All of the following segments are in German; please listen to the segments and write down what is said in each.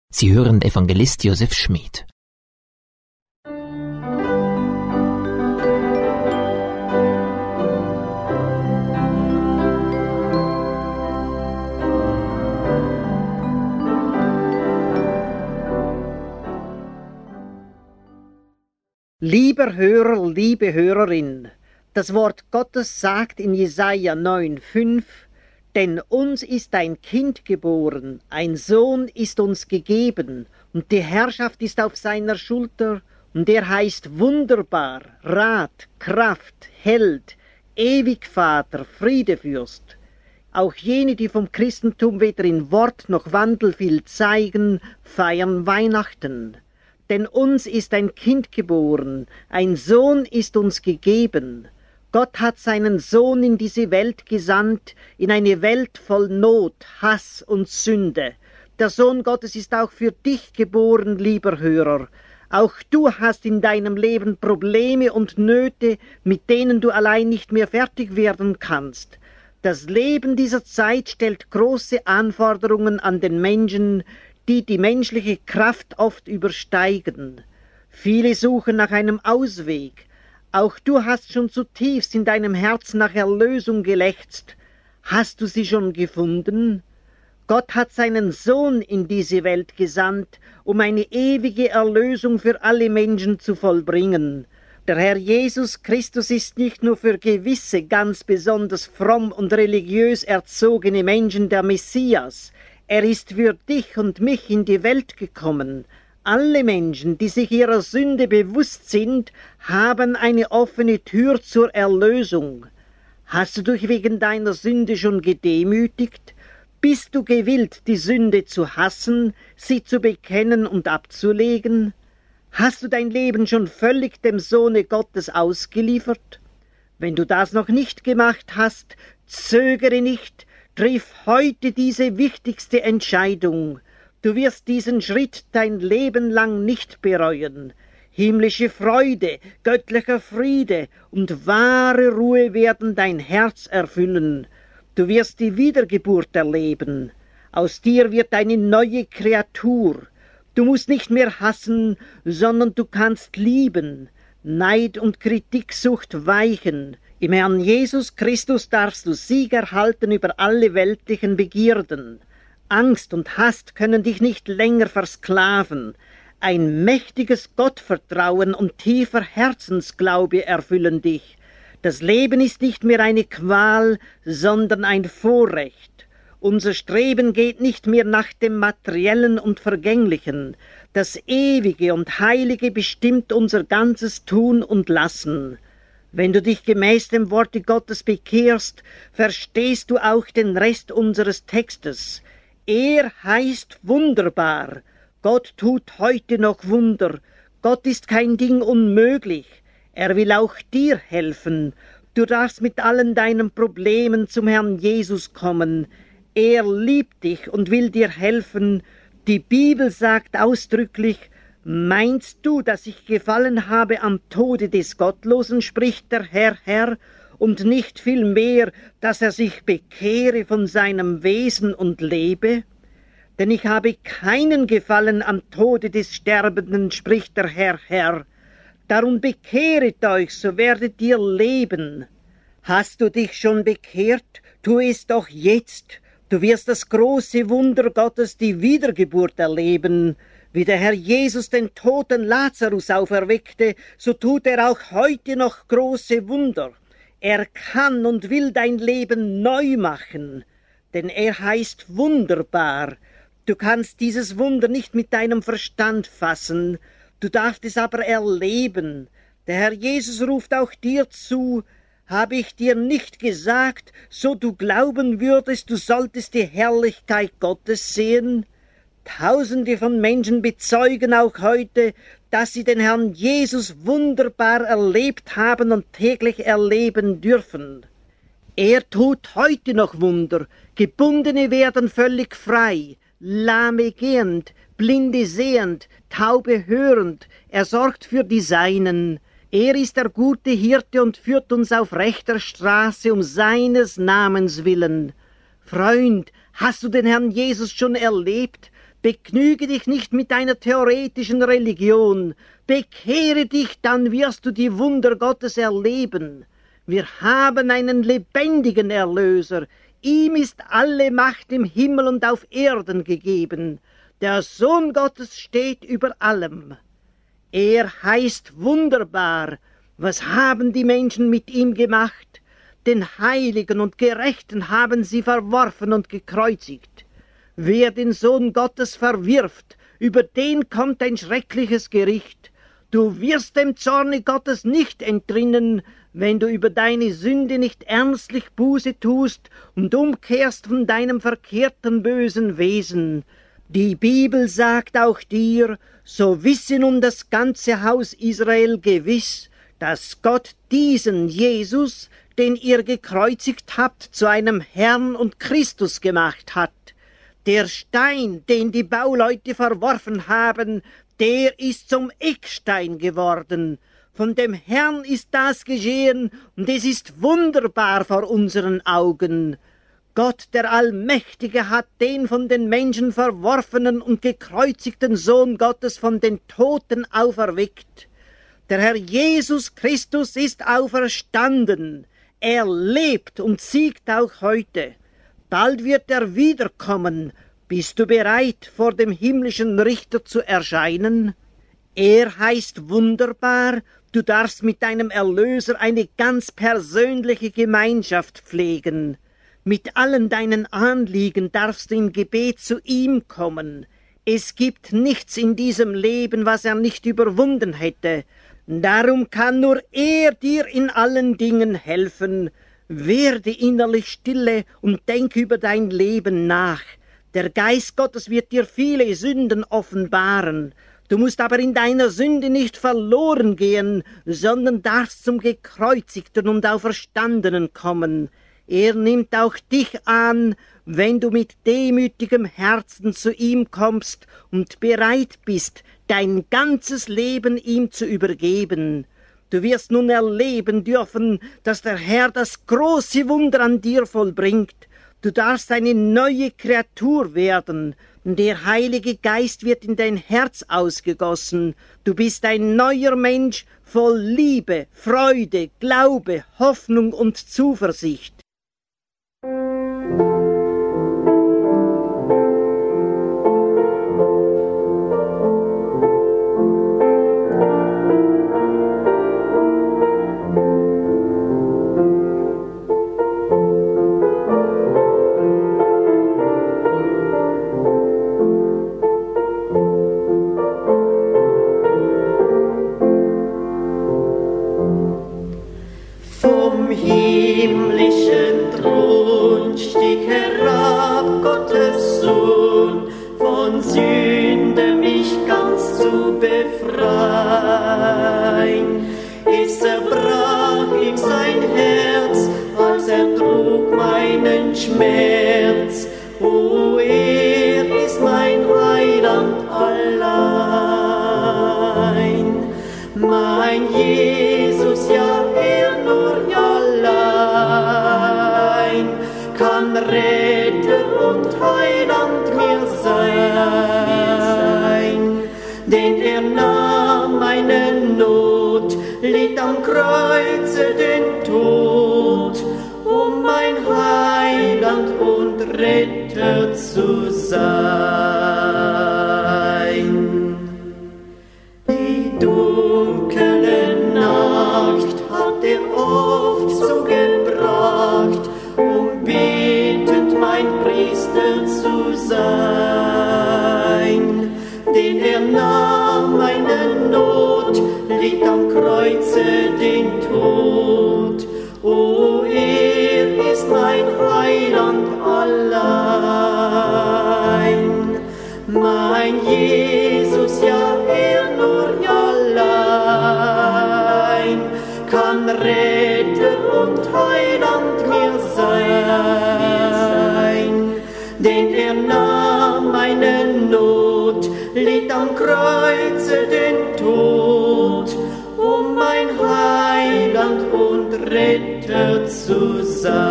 Sie hören Evangelist Josef Schmid. Lieber Hörer, liebe Hörerin, das Wort Gottes sagt in Jesaja 9,5: Denn uns ist ein Kind geboren, ein Sohn ist uns gegeben, und die Herrschaft ist auf seiner Schulter, und er heißt Wunderbar, Rat, Kraft, Held, Ewigvater, Friedefürst. Auch jene, die vom Christentum weder in Wort noch Wandel viel zeigen, feiern Weihnachten. Denn uns ist ein Kind geboren, ein Sohn ist uns gegeben. Gott hat seinen Sohn in diese Welt gesandt, in eine Welt voll Not, Hass und Sünde. Der Sohn Gottes ist auch für dich geboren, lieber Hörer. Auch du hast in deinem Leben Probleme und Nöte, mit denen du allein nicht mehr fertig werden kannst. Das Leben dieser Zeit stellt große Anforderungen an den Menschen, die menschliche Kraft oft übersteigen. Viele suchen nach einem Ausweg. Auch du hast schon zutiefst in deinem Herzen nach Erlösung gelächzt. Hast du sie schon gefunden? Gott hat seinen Sohn in diese Welt gesandt, um eine ewige Erlösung für alle Menschen zu vollbringen. Der Herr Jesus Christus ist nicht nur für gewisse ganz besonders fromm und religiös erzogene Menschen der Messias. Er ist für dich und mich in die Welt gekommen. Alle Menschen, die sich ihrer Sünde bewusst sind, haben eine offene Tür zur Erlösung. Hast du dich wegen deiner Sünde schon gedemütigt? Bist du gewillt, die Sünde zu hassen, sie zu bekennen und abzulegen? Hast du dein Leben schon völlig dem Sohne Gottes ausgeliefert? Wenn du das noch nicht gemacht hast, zögere nicht, triff heute diese wichtigste Entscheidung. Du wirst diesen Schritt dein Leben lang nicht bereuen. Himmlische Freude, göttlicher Friede und wahre Ruhe werden dein Herz erfüllen. Du wirst die Wiedergeburt erleben. Aus dir wird eine neue Kreatur. Du musst nicht mehr hassen, sondern du kannst lieben. Neid und Kritiksucht weichen. Im Herrn Jesus Christus darfst du Sieg erhalten über alle weltlichen Begierden. Angst und Hass können dich nicht länger versklaven. Ein mächtiges Gottvertrauen und tiefer Herzensglaube erfüllen dich. Das Leben ist nicht mehr eine Qual, sondern ein Vorrecht. Unser Streben geht nicht mehr nach dem Materiellen und Vergänglichen. Das Ewige und Heilige bestimmt unser ganzes Tun und Lassen. Wenn du dich gemäß dem Worte Gottes bekehrst, verstehst du auch den Rest unseres Textes. Er heißt Wunderbar. Gott tut heute noch Wunder. Gott ist kein Ding unmöglich. Er will auch dir helfen. Du darfst mit allen deinen Problemen zum Herrn Jesus kommen. Er liebt dich und will dir helfen. Die Bibel sagt ausdrücklich: Meinst du, dass ich gefallen habe am Tode des Gottlosen, spricht der Herr, und nicht vielmehr, dass er sich bekehre von seinem Wesen und lebe? Denn ich habe keinen Gefallen am Tode des Sterbenden, spricht der Herr. Darum bekehret euch, so werdet ihr leben. Hast du dich schon bekehrt? Tu es doch jetzt. Du wirst das große Wunder Gottes, die Wiedergeburt, erleben. Wie der Herr Jesus den toten Lazarus auferweckte, so tut er auch heute noch große Wunder. Er kann und will dein Leben neu machen, denn er heißt Wunderbar. Du kannst dieses Wunder nicht mit deinem Verstand fassen, du darfst es aber erleben. Der Herr Jesus ruft auch dir zu: Habe ich dir nicht gesagt, so du glauben würdest, du solltest die Herrlichkeit Gottes sehen? Tausende von Menschen bezeugen auch heute, dass sie den Herrn Jesus wunderbar erlebt haben und täglich erleben dürfen. Er tut heute noch Wunder. Gebundene werden völlig frei, Lahme gehend, Blinde sehend, Taube hörend. Er sorgt für die Seinen. Er ist der gute Hirte und führt uns auf rechter Straße um seines Namens willen. Freund, hast du den Herrn Jesus schon erlebt? Begnüge dich nicht mit einer theoretischen Religion. Bekehre dich, dann wirst du die Wunder Gottes erleben. Wir haben einen lebendigen Erlöser. Ihm ist alle Macht im Himmel und auf Erden gegeben. Der Sohn Gottes steht über allem. Er heißt wunderbar. Was haben die Menschen mit ihm gemacht? Den Heiligen und Gerechten haben sie verworfen und gekreuzigt. Wer den Sohn Gottes verwirft, über den kommt ein schreckliches Gericht. Du wirst dem Zorne Gottes nicht entrinnen, wenn du über deine Sünde nicht ernstlich Buße tust und umkehrst von deinem verkehrten bösen Wesen. Die Bibel sagt auch dir, so wisse nun das ganze Haus Israel gewiss, dass Gott diesen Jesus, den ihr gekreuzigt habt, zu einem Herrn und Christus gemacht hat. Der Stein, den die Bauleute verworfen haben, der ist zum Eckstein geworden. Von dem Herrn ist das geschehen, und es ist wunderbar vor unseren Augen. Gott, der Allmächtige, hat den von den Menschen verworfenen und gekreuzigten Sohn Gottes von den Toten auferweckt. Der Herr Jesus Christus ist auferstanden. Er lebt und siegt auch heute. Bald wird er wiederkommen. Bist du bereit, vor dem himmlischen Richter zu erscheinen? Er heißt wunderbar. Du darfst mit deinem Erlöser eine ganz persönliche Gemeinschaft pflegen. Mit allen deinen Anliegen darfst du im Gebet zu ihm kommen. Es gibt nichts in diesem Leben, was er nicht überwunden hätte. Darum kann nur er dir in allen Dingen helfen. Werde innerlich stille und denk über dein Leben nach. Der Geist Gottes wird dir viele Sünden offenbaren. Du musst aber in deiner Sünde nicht verloren gehen, sondern darfst zum Gekreuzigten und Auferstandenen kommen. Er nimmt auch dich an, wenn du mit demütigem Herzen zu ihm kommst und bereit bist, dein ganzes Leben ihm zu übergeben. Du wirst nun erleben dürfen, dass der Herr das große Wunder an dir vollbringt. Du darfst eine neue Kreatur werden. Der Heilige Geist wird in dein Herz ausgegossen. Du bist ein neuer Mensch voll Liebe, Freude, Glaube, Hoffnung und Zuversicht.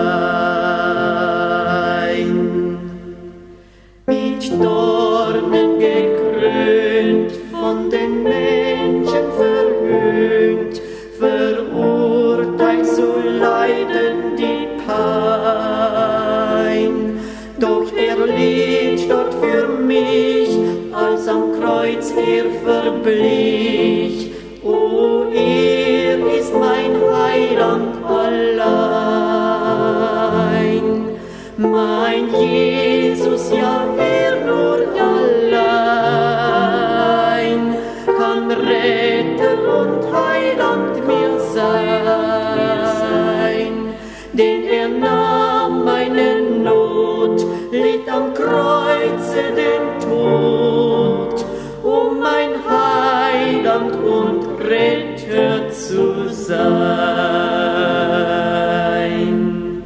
Mit Dornen Kreuz er verblich. O, er ist mein Heiland allein. Mein Jesus, ja, er nur allein kann Retter und Heiland mir sein. Denn er nahm meine Not, litt am Kreuze den Tod, um mein Heiland und Retter zu sein.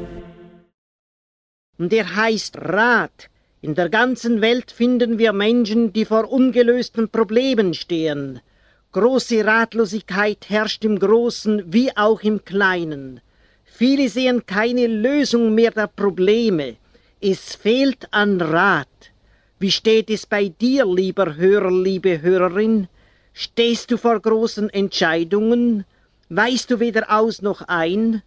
Und er heißt Rat. In der ganzen Welt finden wir Menschen, die vor ungelösten Problemen stehen. Große Ratlosigkeit herrscht im Großen wie auch im Kleinen. Viele sehen keine Lösung mehr der Probleme. Es fehlt an Rat. Wie steht es bei dir, lieber Hörer, liebe Hörerin? Stehst du vor großen Entscheidungen? Weißt du weder aus noch ein?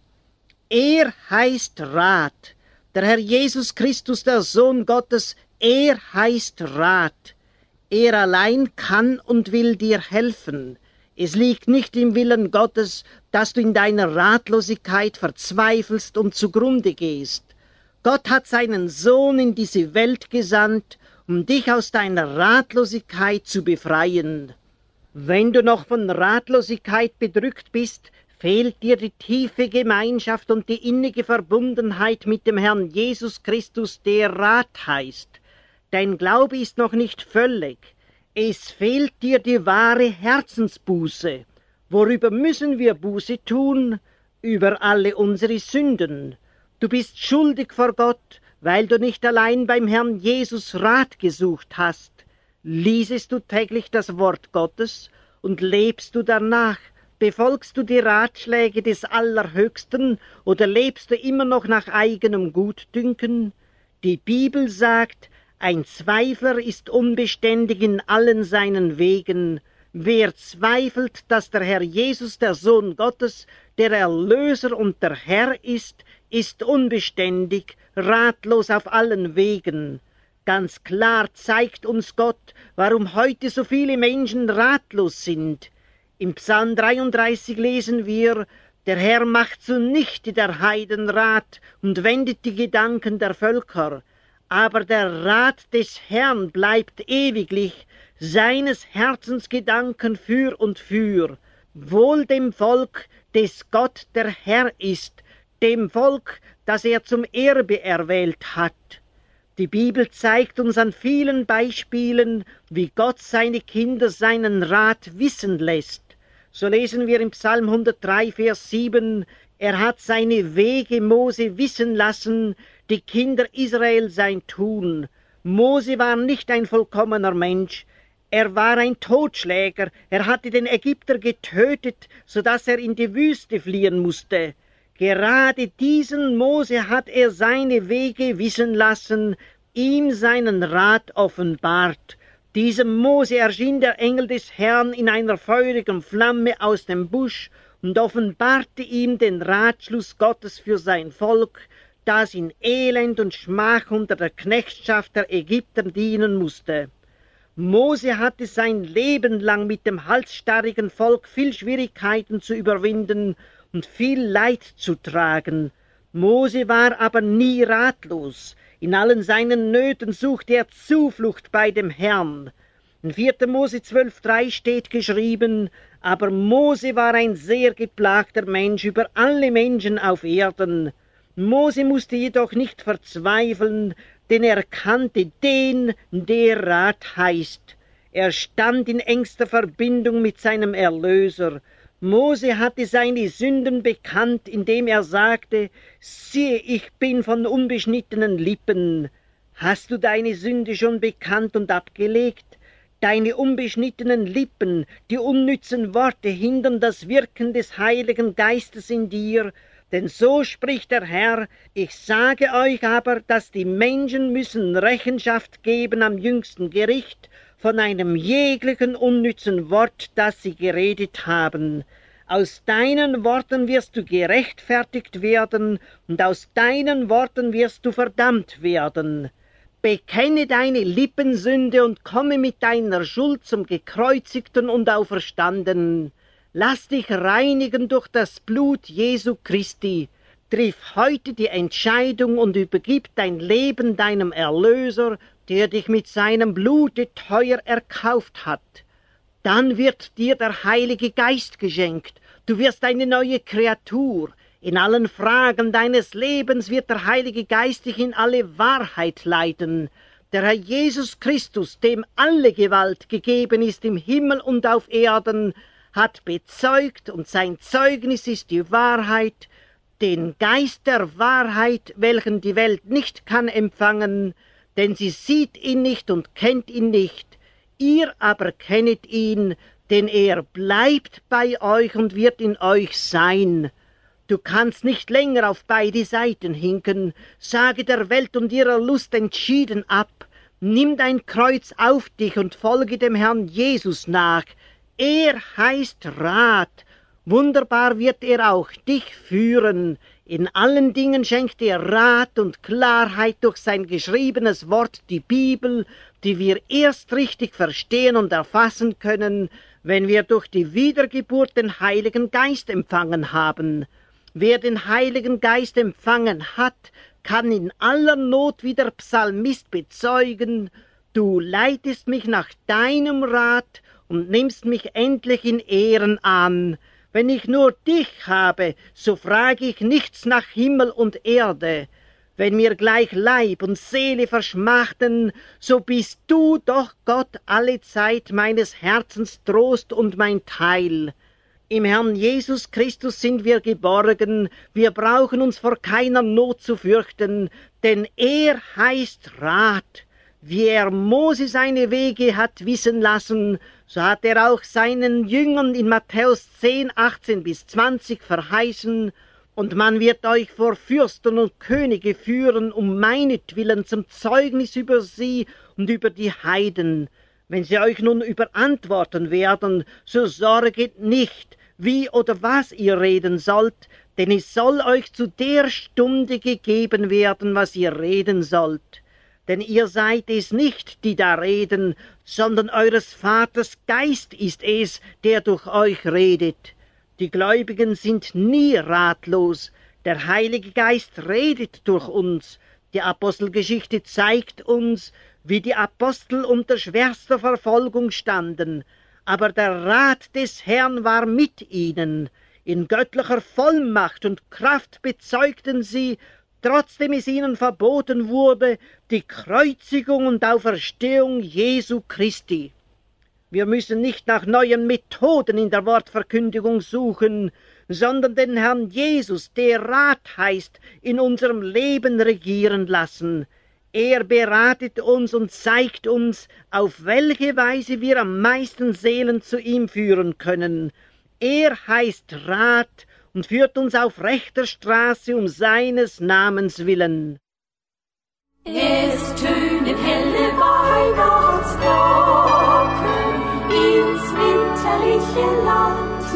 Er heißt Rat. Der Herr Jesus Christus, der Sohn Gottes, er heißt Rat. Er allein kann und will dir helfen. Es liegt nicht im Willen Gottes, dass du in deiner Ratlosigkeit verzweifelst und zugrunde gehst. Gott hat seinen Sohn in diese Welt gesandt, um dich aus deiner Ratlosigkeit zu befreien. Wenn du noch von Ratlosigkeit bedrückt bist, fehlt dir die tiefe Gemeinschaft und die innige Verbundenheit mit dem Herrn Jesus Christus, der Rat heißt. Dein Glaube ist noch nicht völlig. Es fehlt dir die wahre Herzensbuße. Worüber müssen wir Buße tun? Über alle unsere Sünden. Du bist schuldig vor Gott, weil du nicht allein beim Herrn Jesus Rat gesucht hast. Liesest du täglich das Wort Gottes und lebst du danach? Befolgst du die Ratschläge des Allerhöchsten oder lebst du immer noch nach eigenem Gutdünken? Die Bibel sagt, ein Zweifler ist unbeständig in allen seinen Wegen. Wer zweifelt, dass der Herr Jesus, der Sohn Gottes, der Erlöser und der Herr ist unbeständig, ratlos auf allen Wegen. Ganz klar zeigt uns Gott, warum heute so viele Menschen ratlos sind. Im Psalm 33 lesen wir, der Herr macht zunichte der Heiden Rat und wendet die Gedanken der Völker. Aber der Rat des Herrn bleibt ewiglich, seines Herzens Gedanken für und für. Wohl dem Volk, des Gott der Herr ist, dem Volk, das er zum Erbe erwählt hat. Die Bibel zeigt uns an vielen Beispielen, wie Gott seine Kinder seinen Rat wissen lässt. So lesen wir im Psalm 103, Vers 7, er hat seine Wege Mose wissen lassen, die Kinder Israel sein Tun. Mose war nicht ein vollkommener Mensch, er war ein Totschläger, er hatte den Ägypter getötet, sodass er in die Wüste fliehen musste. Gerade diesen Mose hat er seine Wege wissen lassen, ihm seinen Rat offenbart. Diesem Mose erschien der Engel des Herrn in einer feurigen Flamme aus dem Busch und offenbarte ihm den Ratschluss Gottes für sein Volk, das in Elend und Schmach unter der Knechtschaft der Ägypter dienen musste. Mose hatte sein Leben lang mit dem halsstarrigen Volk viel Schwierigkeiten zu überwinden und viel Leid zu tragen. Mose war aber nie ratlos. In allen seinen Nöten suchte er Zuflucht bei dem Herrn. In 4. Mose 12,3 steht geschrieben, aber Mose war ein sehr geplagter Mensch über alle Menschen auf Erden. Mose musste jedoch nicht verzweifeln, denn er kannte den, der Rat heißt. Er stand in engster Verbindung mit seinem Erlöser. Mose hatte seine Sünden bekannt, indem er sagte, siehe, ich bin von unbeschnittenen Lippen. Hast du deine Sünde schon bekannt und abgelegt? Deine unbeschnittenen Lippen, die unnützen Worte hindern das Wirken des Heiligen Geistes in dir, denn so spricht der Herr, ich sage euch aber, dass die Menschen müssen Rechenschaft geben am jüngsten Gericht von einem jeglichen unnützen Wort, das sie geredet haben. Aus deinen Worten wirst du gerechtfertigt werden und aus deinen Worten wirst du verdammt werden. Bekenne deine Lippensünde und komme mit deiner Schuld zum Gekreuzigten und Auferstandenen. Lass dich reinigen durch das Blut Jesu Christi. Triff heute die Entscheidung und übergib dein Leben deinem Erlöser, der dich mit seinem Blute teuer erkauft hat. Dann wird dir der Heilige Geist geschenkt. Du wirst eine neue Kreatur. In allen Fragen deines Lebens wird der Heilige Geist dich in alle Wahrheit leiten. Der Herr Jesus Christus, dem alle Gewalt gegeben ist im Himmel und auf Erden, hat bezeugt, und sein Zeugnis ist die Wahrheit, den Geist der Wahrheit, welchen die Welt nicht kann empfangen, denn sie sieht ihn nicht und kennt ihn nicht. Ihr aber kennet ihn, denn er bleibt bei euch und wird in euch sein. Du kannst nicht länger auf beide Seiten hinken. Sage der Welt und ihrer Lust entschieden ab. Nimm dein Kreuz auf dich und folge dem Herrn Jesus nach. Er heißt Rat. Wunderbar wird er auch dich führen. In allen Dingen schenkt er Rat und Klarheit durch sein geschriebenes Wort, die Bibel, die wir erst richtig verstehen und erfassen können, wenn wir durch die Wiedergeburt den Heiligen Geist empfangen haben. Wer den Heiligen Geist empfangen hat, kann in aller Not wie der Psalmist bezeugen, du leitest mich nach deinem Rat und nimmst mich endlich in Ehren an. Wenn ich nur dich habe, so frage ich nichts nach Himmel und Erde. Wenn mir gleich Leib und Seele verschmachten, so bist du doch Gott allezeit meines Herzens Trost und mein Teil. Im Herrn Jesus Christus sind wir geborgen, wir brauchen uns vor keiner Not zu fürchten, denn er heißt Rat. Wie er Mose seine Wege hat wissen lassen, so hat er auch seinen Jüngern in Matthäus 10, 18-20 verheißen, und man wird euch vor Fürsten und Könige führen, um meinetwillen zum Zeugnis über sie und über die Heiden. Wenn sie euch nun überantworten werden, so sorget nicht, wie oder was ihr reden sollt, denn es soll euch zu der Stunde gegeben werden, was ihr reden sollt. Denn ihr seid es nicht, die da reden, sondern eures Vaters Geist ist es, der durch euch redet. Die Gläubigen sind nie ratlos. Der Heilige Geist redet durch uns. Die Apostelgeschichte zeigt uns, wie die Apostel unter schwerster Verfolgung standen. Aber der Rat des Herrn war mit ihnen. In göttlicher Vollmacht und Kraft bezeugten sie, trotzdem es ihnen verboten wurde, die Kreuzigung und Auferstehung Jesu Christi. Wir müssen nicht nach neuen Methoden in der Wortverkündigung suchen, sondern den Herrn Jesus, der Rat heißt, in unserem Leben regieren lassen. Er beratet uns und zeigt uns, auf welche Weise wir am meisten Seelen zu ihm führen können. Er heißt Rat und führt uns auf rechter Straße um seines Namens willen. Es tönen helle Weihnachtsglocken ins winterliche Land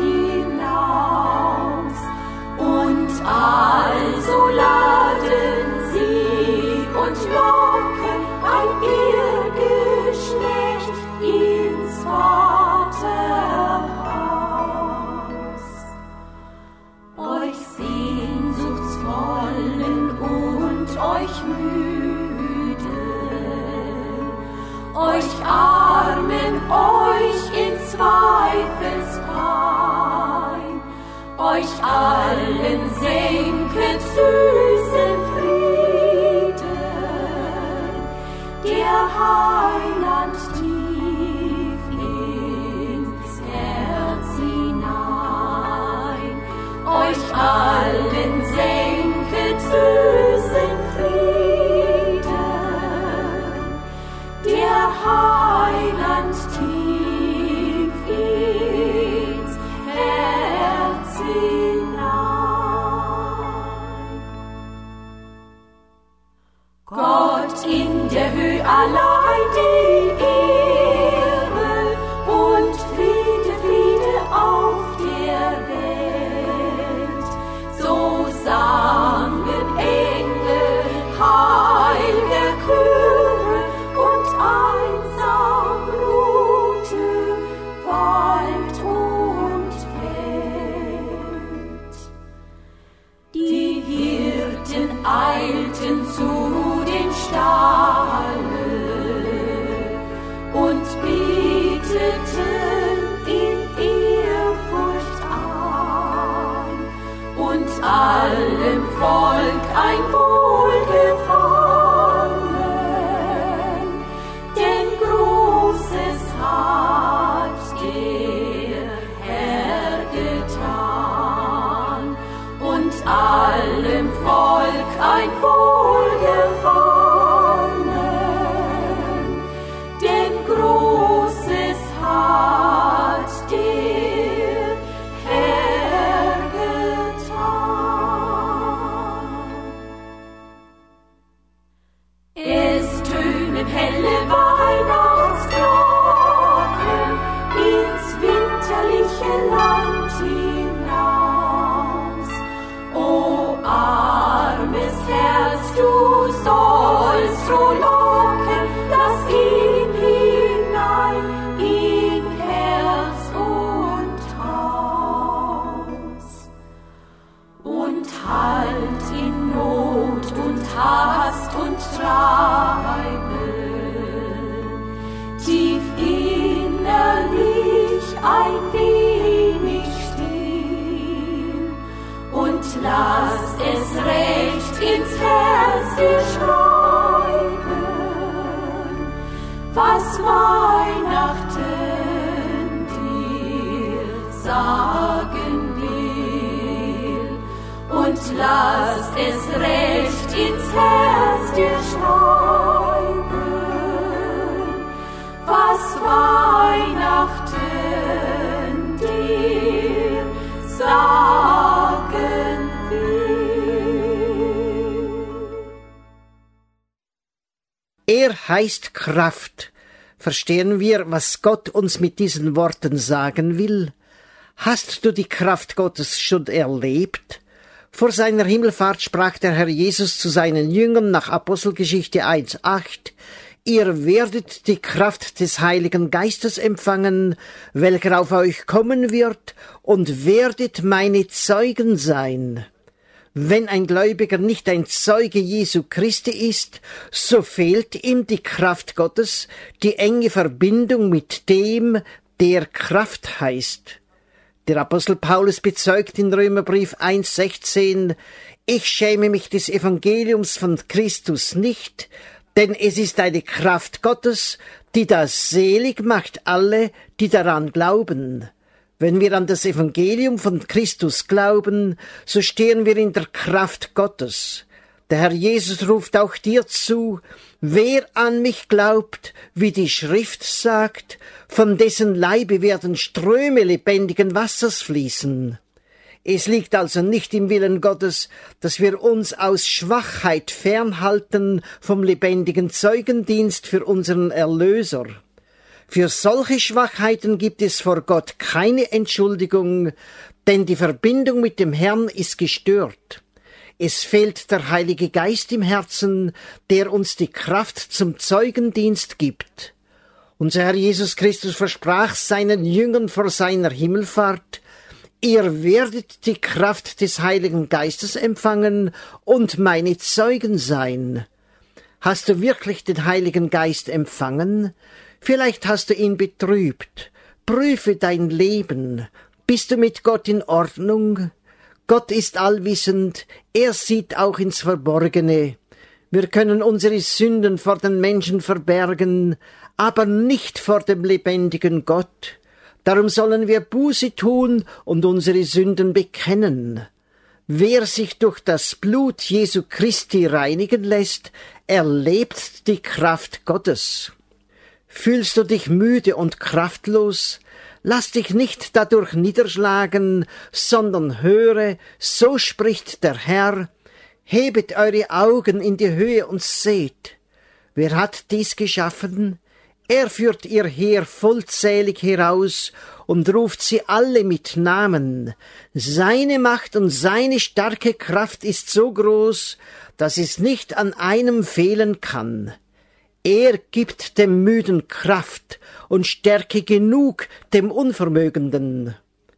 hinaus, und also laden sie und locken ein Irrgeschlecht ins Vaterhaus. Euch Sehnsuchtsvollen und euch Müde, euch Armen, euch in Zweifelspein, euch allen senket süßen Frieden, der Heiland tief ins Herz hinein. Euch allen senket süßen Frieden, der Heiland tief ins Herz hinein. beteten in Ehrfurcht an, und allem Volk ein Wohlgefallen, denn Großes hat der Herr getan, und allem Volk ein Wohlgefallen, denn Großes hat der Herr getan. Es tönen helle Weihnachtsglocken ins winterliche Land hinaus. O armes Herz, du sollst frohlocken, lass ihn hinein in Herz und Haus. Und halt in Not und Hast und Treiben, tief innerlich ein wenig still, und lass es recht ins Herz dir schreiben, was Weihnachten dir sagen will, und lass es recht ins Herz dir schreiben, was Weihnachten dir sagen will. Er heißt Kraft. Verstehen wir, was Gott uns mit diesen Worten sagen will? Hast du die Kraft Gottes schon erlebt? Vor seiner Himmelfahrt sprach der Herr Jesus zu seinen Jüngern nach Apostelgeschichte 1,8: Ihr werdet die Kraft des Heiligen Geistes empfangen, welcher auf euch kommen wird, und werdet meine Zeugen sein. Wenn ein Gläubiger nicht ein Zeuge Jesu Christi ist, so fehlt ihm die Kraft Gottes, die enge Verbindung mit dem, der Kraft heißt. Der Apostel Paulus bezeugt in Römerbrief 1,16: Ich schäme mich des Evangeliums von Christus nicht, denn es ist eine Kraft Gottes, die das selig macht alle, die daran glauben. Wenn wir an das Evangelium von Christus glauben, so stehen wir in der Kraft Gottes. Der Herr Jesus ruft auch dir zu: Wer an mich glaubt, wie die Schrift sagt, von dessen Leibe werden Ströme lebendigen Wassers fließen. Es liegt also nicht im Willen Gottes, dass wir uns aus Schwachheit fernhalten vom lebendigen Zeugendienst für unseren Erlöser. Für solche Schwachheiten gibt es vor Gott keine Entschuldigung, denn die Verbindung mit dem Herrn ist gestört. Es fehlt der Heilige Geist im Herzen, der uns die Kraft zum Zeugendienst gibt. Unser Herr Jesus Christus versprach seinen Jüngern vor seiner Himmelfahrt: Ihr werdet die Kraft des Heiligen Geistes empfangen und meine Zeugen sein. Hast du wirklich den Heiligen Geist empfangen? Vielleicht hast du ihn betrübt. Prüfe dein Leben. Bist du mit Gott in Ordnung? Gott ist allwissend. Er sieht auch ins Verborgene. Wir können unsere Sünden vor den Menschen verbergen, aber nicht vor dem lebendigen Gott. Darum sollen wir Buße tun und unsere Sünden bekennen. Wer sich durch das Blut Jesu Christi reinigen lässt, erlebt die Kraft Gottes. Fühlst du dich müde und kraftlos? Lass dich nicht dadurch niederschlagen, sondern höre, so spricht der Herr: Hebet eure Augen in die Höhe und seht. Wer hat dies geschaffen? Er führt ihr Heer vollzählig heraus und ruft sie alle mit Namen. Seine Macht und seine starke Kraft ist so groß, dass es nicht an einem fehlen kann. Er gibt dem Müden Kraft und Stärke genug dem Unvermögenden.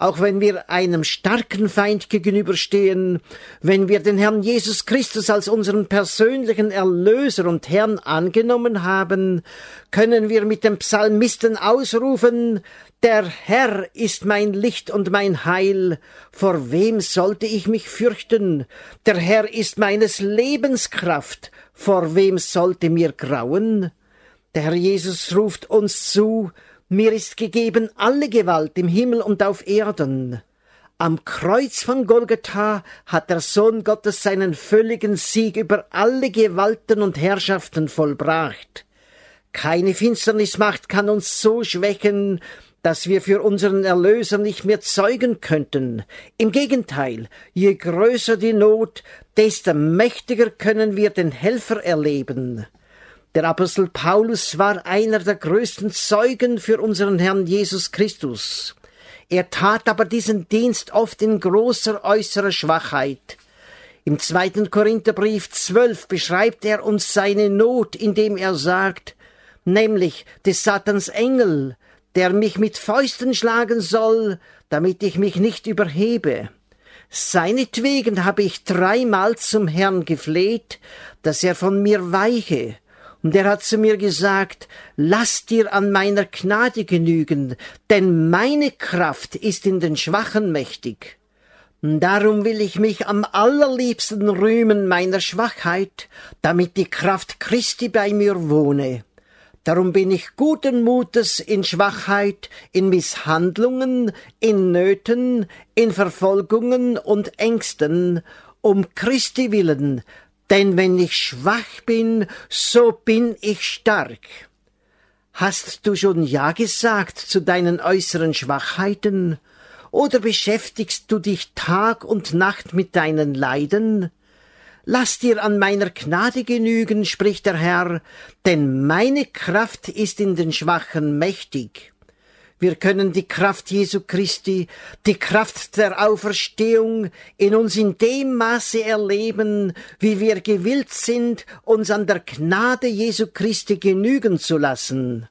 auch wenn wir einem starken Feind gegenüberstehen, wenn wir den Herrn Jesus Christus als unseren persönlichen Erlöser und Herrn angenommen haben, können wir mit dem Psalmisten ausrufen: Der Herr ist mein Licht und mein Heil, vor wem sollte ich mich fürchten? Der Herr ist meines Lebens Kraft, vor wem sollte mir grauen? Der Herr Jesus ruft uns zu: Mir ist gegeben alle Gewalt im Himmel und auf Erden. Am Kreuz von Golgatha hat der Sohn Gottes seinen völligen Sieg über alle Gewalten und Herrschaften vollbracht. Keine Finsternismacht kann uns so schwächen, dass wir für unseren Erlöser nicht mehr zeugen könnten. Im Gegenteil, je größer die Not, desto mächtiger können wir den Helfer erleben. Der Apostel Paulus war einer der größten Zeugen für unseren Herrn Jesus Christus. Er tat aber diesen Dienst oft in großer äußerer Schwachheit. Im 2. Korintherbrief 12 beschreibt er uns seine Not, indem er sagt, nämlich des Satans Engel, der mich mit Fäusten schlagen soll, damit ich mich nicht überhebe. Seinetwegen habe ich 3-mal zum Herrn gefleht, dass er von mir weiche. Und er hat zu mir gesagt, lass dir an meiner Gnade genügen, denn meine Kraft ist in den Schwachen mächtig. Darum will ich mich am allerliebsten rühmen meiner Schwachheit, damit die Kraft Christi bei mir wohne. Darum bin ich guten Mutes in Schwachheit, in Misshandlungen, in Nöten, in Verfolgungen und Ängsten, um Christi willen. Denn wenn ich schwach bin, so bin ich stark. Hast du schon Ja gesagt zu deinen äußeren Schwachheiten? Oder beschäftigst du dich Tag und Nacht mit deinen Leiden? Lass dir an meiner Gnade genügen, spricht der Herr, denn meine Kraft ist in den Schwachen mächtig. Wir können die Kraft Jesu Christi, die Kraft der Auferstehung in uns in dem Maße erleben, wie wir gewillt sind, uns an der Gnade Jesu Christi genügen zu lassen.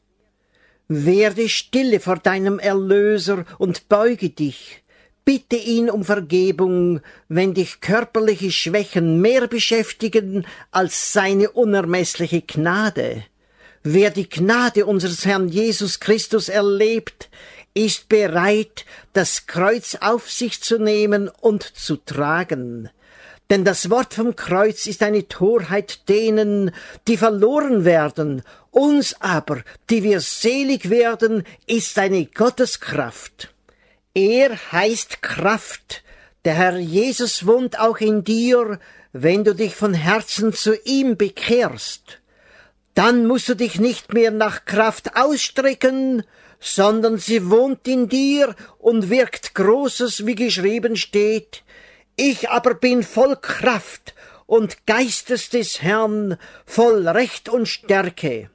Werde stille vor deinem Erlöser und beuge dich. Bitte ihn um Vergebung, wenn dich körperliche Schwächen mehr beschäftigen als seine unermessliche Gnade. Wer die Gnade unseres Herrn Jesus Christus erlebt, ist bereit, das Kreuz auf sich zu nehmen und zu tragen. Denn das Wort vom Kreuz ist eine Torheit denen, die verloren werden, uns aber, die wir selig werden, ist eine Gotteskraft. Er heißt Kraft. Der Herr Jesus wohnt auch in dir, wenn du dich von Herzen zu ihm bekehrst. Dann musst du dich nicht mehr nach Kraft ausstrecken, sondern sie wohnt in dir und wirkt Großes, wie geschrieben steht. Ich aber bin voll Kraft und Geistes des Herrn, voll Recht und Stärke.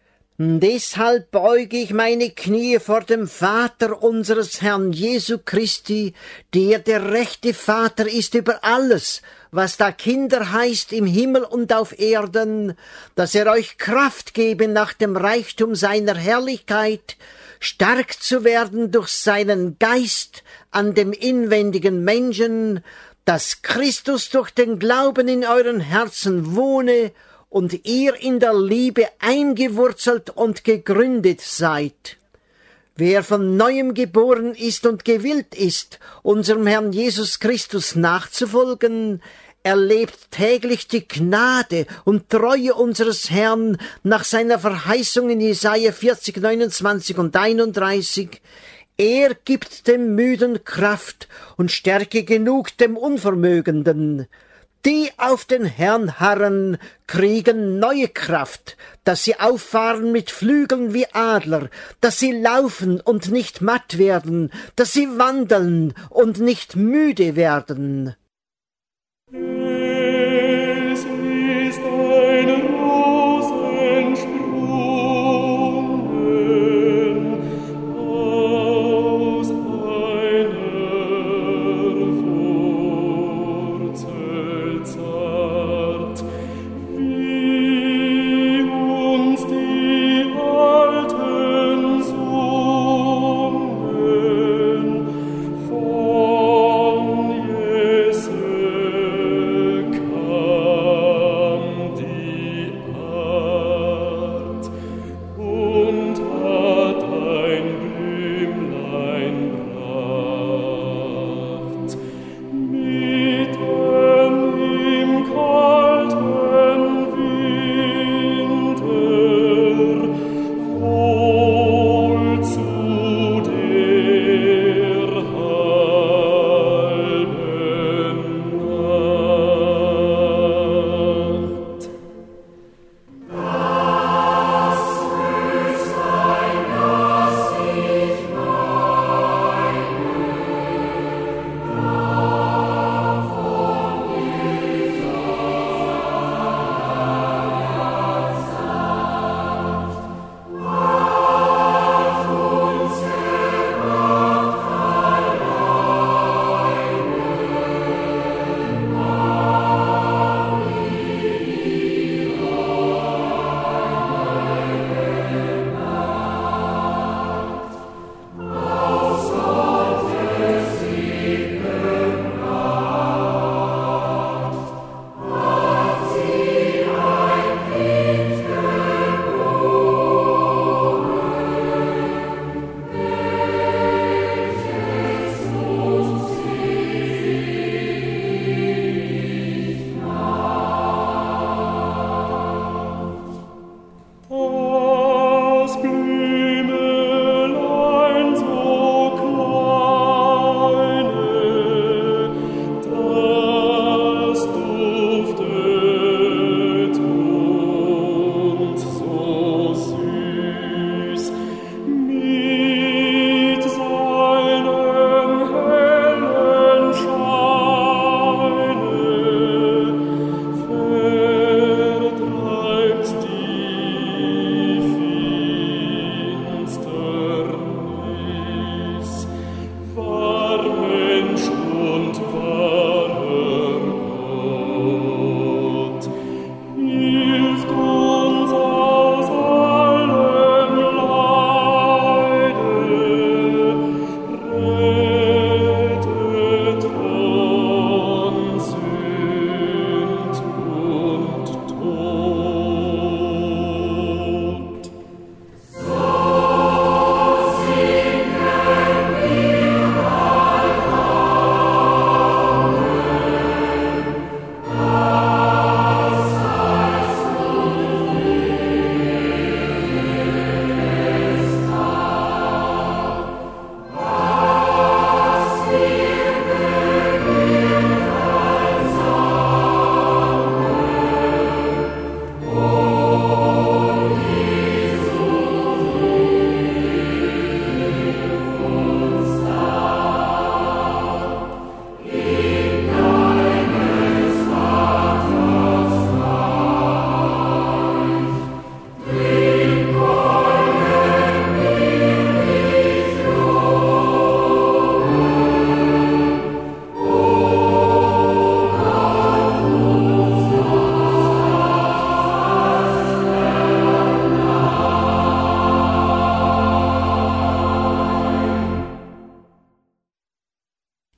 Deshalb beuge ich meine Knie vor dem Vater unseres Herrn Jesu Christi, der rechte Vater ist über alles, was da Kinder heißt im Himmel und auf Erden, dass er euch Kraft gebe nach dem Reichtum seiner Herrlichkeit, stark zu werden durch seinen Geist an dem inwendigen Menschen, dass Christus durch den Glauben in euren Herzen wohne und ihr in der Liebe eingewurzelt und gegründet seid. Wer von Neuem geboren ist und gewillt ist, unserem Herrn Jesus Christus nachzufolgen, erlebt täglich die Gnade und Treue unseres Herrn nach seiner Verheißung in Jesaja 40, 29 und 31. Er gibt dem Müden Kraft und Stärke genug dem Unvermögenden. Die auf den Herrn harren, kriegen neue Kraft, dass sie auffahren mit Flügeln wie Adler, dass sie laufen und nicht matt werden, dass sie wandeln und nicht müde werden. Es ist ein Rosensprungen aus einer Wurzel zart, wie uns die Alten sungen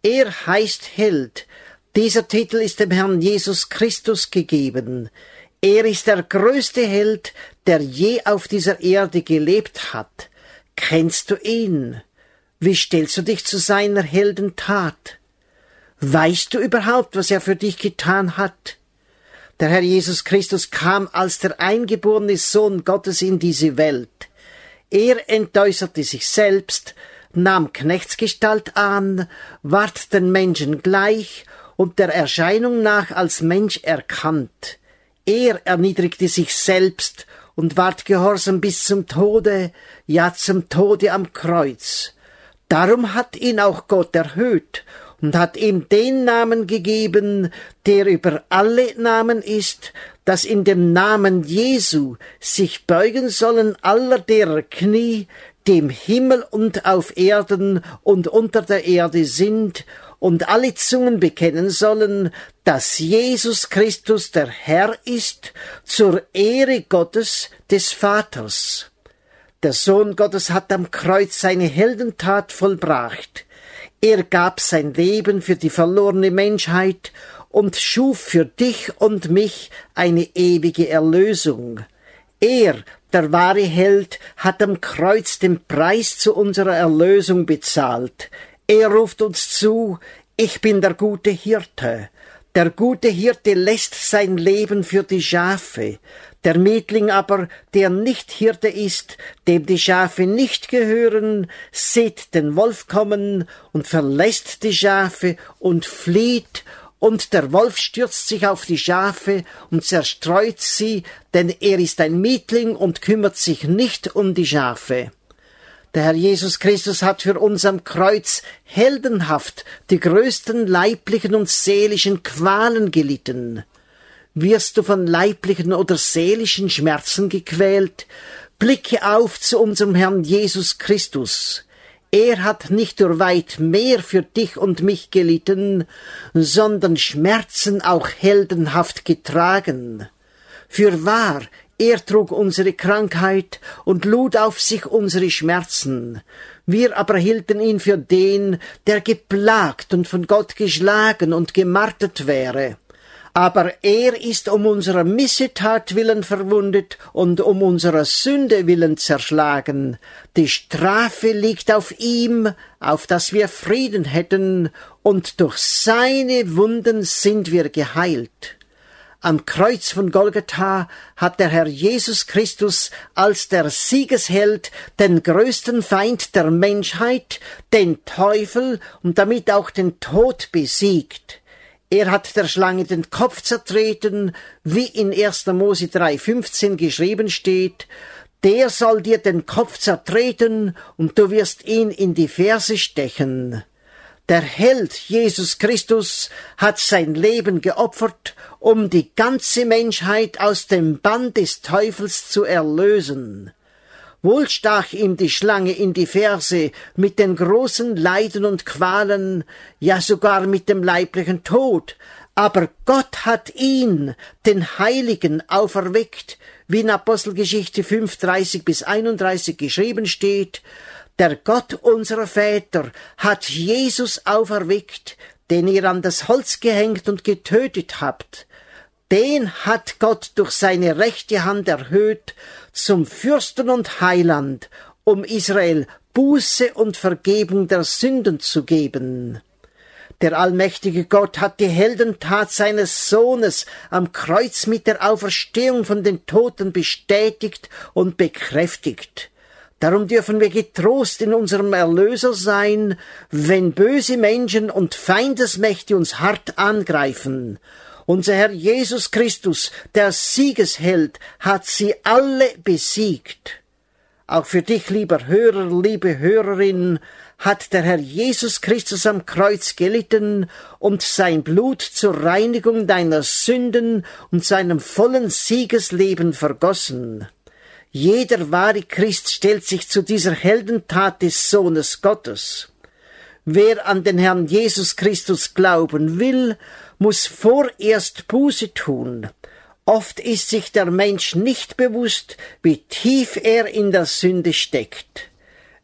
Er heißt Held. Dieser Titel ist dem Herrn Jesus Christus gegeben. Er ist der größte Held, der je auf dieser Erde gelebt hat. Kennst du ihn? Wie stellst du dich zu seiner Heldentat? Weißt du überhaupt, was er für dich getan hat? Der Herr Jesus Christus kam als der eingeborene Sohn Gottes in diese Welt. Er entäußerte sich selbst, nahm Knechtsgestalt an, ward den Menschen gleich und der Erscheinung nach als Mensch erkannt. Er erniedrigte sich selbst und ward gehorsam bis zum Tode, ja zum Tode am Kreuz. Darum hat ihn auch Gott erhöht und hat ihm den Namen gegeben, der über alle Namen ist, dass in dem Namen Jesu sich beugen sollen aller derer Knie, die im Himmel und auf Erden und unter der Erde sind, und alle Zungen bekennen sollen, dass Jesus Christus der Herr ist, zur Ehre Gottes des Vaters. Der Sohn Gottes hat am Kreuz seine Heldentat vollbracht. Er gab sein Leben für die verlorene Menschheit und schuf für dich und mich eine ewige Erlösung. Er, der wahre Held, hat am Kreuz den Preis zu unserer Erlösung bezahlt. Er ruft uns zu, ich bin der gute Hirte. Der gute Hirte lässt sein Leben für die Schafe. Der Mietling aber, der nicht Hirte ist, dem die Schafe nicht gehören, sieht den Wolf kommen und verlässt die Schafe und flieht, und der Wolf stürzt sich auf die Schafe und zerstreut sie, denn er ist ein Mietling und kümmert sich nicht um die Schafe. Der Herr Jesus Christus hat für uns am Kreuz heldenhaft die größten leiblichen und seelischen Qualen gelitten. Wirst du von leiblichen oder seelischen Schmerzen gequält? Blicke auf zu unserem Herrn Jesus Christus. Er hat nicht nur weit mehr für dich und mich gelitten, sondern Schmerzen auch heldenhaft getragen. Fürwahr, er trug unsere Krankheit und lud auf sich unsere Schmerzen. Wir aber hielten ihn für den, der geplagt und von Gott geschlagen und gemartert wäre. Aber er ist um unserer Missetat willen verwundet und um unserer Sünde willen zerschlagen. Die Strafe liegt auf ihm, auf dass wir Frieden hätten, und durch seine Wunden sind wir geheilt. Am Kreuz von Golgatha hat der Herr Jesus Christus als der Siegesheld den größten Feind der Menschheit, den Teufel und damit auch den Tod besiegt. Er hat der Schlange den Kopf zertreten, wie in 1. Mose 3,15 geschrieben steht, der soll dir den Kopf zertreten und du wirst ihn in die Ferse stechen. Der Held Jesus Christus hat sein Leben geopfert, um die ganze Menschheit aus dem Bann des Teufels zu erlösen. Wohl stach ihm die Schlange in die Ferse mit den großen Leiden und Qualen, ja sogar mit dem leiblichen Tod, aber Gott hat ihn, den Heiligen, auferweckt, wie in Apostelgeschichte 5:30-31 geschrieben steht, der Gott unserer Väter hat Jesus auferweckt, den ihr an das Holz gehängt und getötet habt. Den hat Gott durch seine rechte Hand erhöht zum Fürsten und Heiland, um Israel Buße und Vergebung der Sünden zu geben. Der allmächtige Gott hat die Heldentat seines Sohnes am Kreuz mit der Auferstehung von den Toten bestätigt und bekräftigt. Darum dürfen wir getrost in unserem Erlöser sein, wenn böse Menschen und Feindesmächte uns hart angreifen. Unser Herr Jesus Christus, der Siegesheld, hat sie alle besiegt. Auch für dich, lieber Hörer, liebe Hörerin, hat der Herr Jesus Christus am Kreuz gelitten und sein Blut zur Reinigung deiner Sünden und seinem vollen Siegesleben vergossen. Jeder wahre Christ stellt sich zu dieser Heldentat des Sohnes Gottes. Wer an den Herrn Jesus Christus glauben will, muss vorerst Buße tun. Oft ist sich der Mensch nicht bewusst, wie tief er in der Sünde steckt.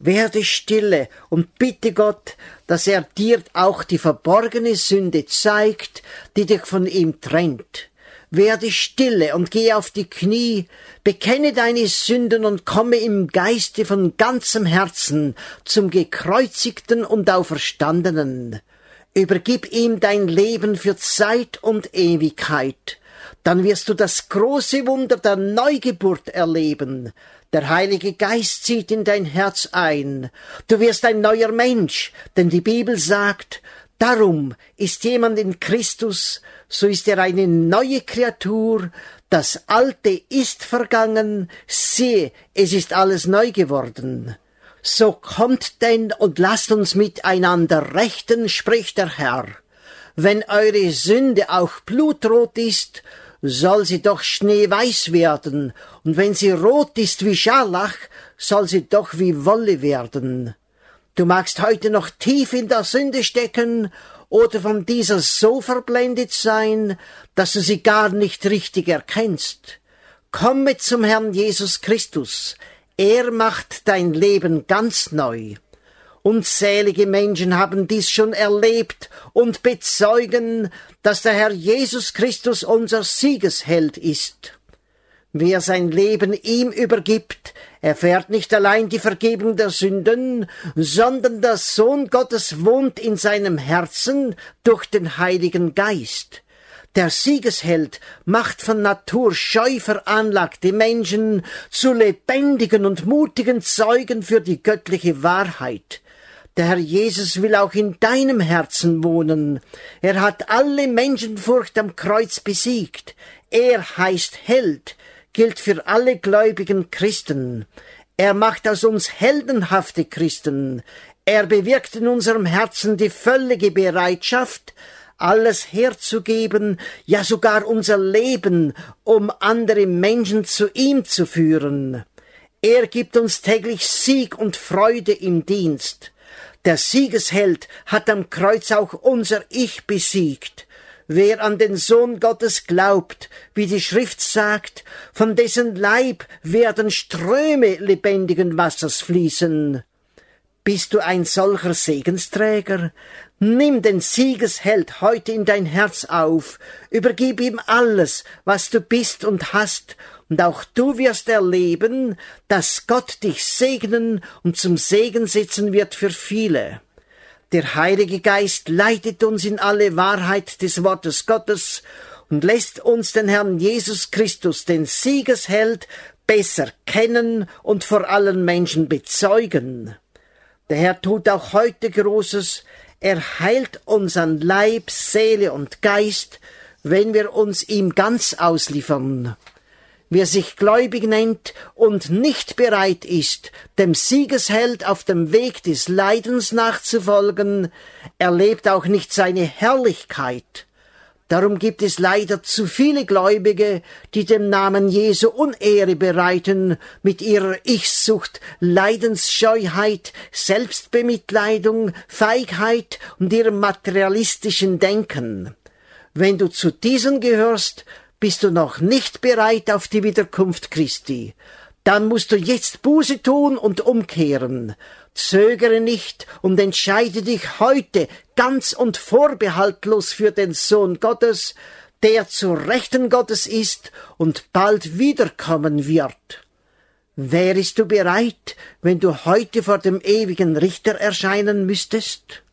Werde stille und bitte Gott, dass er dir auch die verborgene Sünde zeigt, die dich von ihm trennt. Werde stille und geh auf die Knie, bekenne deine Sünden und komme im Geiste von ganzem Herzen zum Gekreuzigten und Auferstandenen. Übergib ihm dein Leben für Zeit und Ewigkeit. Dann wirst du das große Wunder der Neugeburt erleben. Der Heilige Geist zieht in dein Herz ein. Du wirst ein neuer Mensch, denn die Bibel sagt, darum ist jemand in Christus, so ist er eine neue Kreatur, das Alte ist vergangen, siehe, es ist alles neu geworden. So kommt denn und lasst uns miteinander rechten, spricht der Herr. Wenn eure Sünde auch blutrot ist, soll sie doch schneeweiß werden, und wenn sie rot ist wie Scharlach, soll sie doch wie Wolle werden. Du magst heute noch tief in der Sünde stecken oder von dieser so verblendet sein, dass du sie gar nicht richtig erkennst. Komme zum Herrn Jesus Christus, er macht dein Leben ganz neu. Unzählige Menschen haben dies schon erlebt und bezeugen, dass der Herr Jesus Christus unser Siegesheld ist. Wer sein Leben ihm übergibt, erfährt nicht allein die Vergebung der Sünden, sondern der Sohn Gottes wohnt in seinem Herzen durch den Heiligen Geist. Der Siegesheld macht von Natur scheu veranlagte Menschen zu lebendigen und mutigen Zeugen für die göttliche Wahrheit. Der Herr Jesus will auch in deinem Herzen wohnen. Er hat alle Menschenfurcht am Kreuz besiegt. Er heißt Held, gilt für alle gläubigen Christen. Er macht aus uns heldenhafte Christen. Er bewirkt in unserem Herzen die völlige Bereitschaft, alles herzugeben, ja sogar unser Leben, um andere Menschen zu ihm zu führen. Er gibt uns täglich Sieg und Freude im Dienst. Der Siegesheld hat am Kreuz auch unser Ich besiegt. Wer an den Sohn Gottes glaubt, wie die Schrift sagt, von dessen Leib werden Ströme lebendigen Wassers fließen. Bist du ein solcher Segensträger? Nimm den Siegesheld heute in dein Herz auf, übergib ihm alles, was du bist und hast, und auch du wirst erleben, dass Gott dich segnen und zum Segen setzen wird für viele. Der Heilige Geist leitet uns in alle Wahrheit des Wortes Gottes und lässt uns den Herrn Jesus Christus, den Siegesheld, besser kennen und vor allen Menschen bezeugen. Der Herr tut auch heute Großes. Er heilt unseren Leib, Seele und Geist, wenn wir uns ihm ganz ausliefern. Wer sich gläubig nennt und nicht bereit ist, dem Siegesheld auf dem Weg des Leidens nachzufolgen, erlebt auch nicht seine Herrlichkeit. Darum gibt es leider zu viele Gläubige, die dem Namen Jesu Unehre bereiten mit ihrer Ich-Sucht, Leidensscheuheit, Selbstbemitleidung, Feigheit und ihrem materialistischen Denken. Wenn du zu diesen gehörst, bist du noch nicht bereit auf die Wiederkunft Christi. Dann musst du jetzt Buße tun und umkehren. Zögere nicht und entscheide dich heute ganz und vorbehaltlos für den Sohn Gottes, der zu Rechten Gottes ist und bald wiederkommen wird. Wärest du bereit, wenn du heute vor dem ewigen Richter erscheinen müsstest?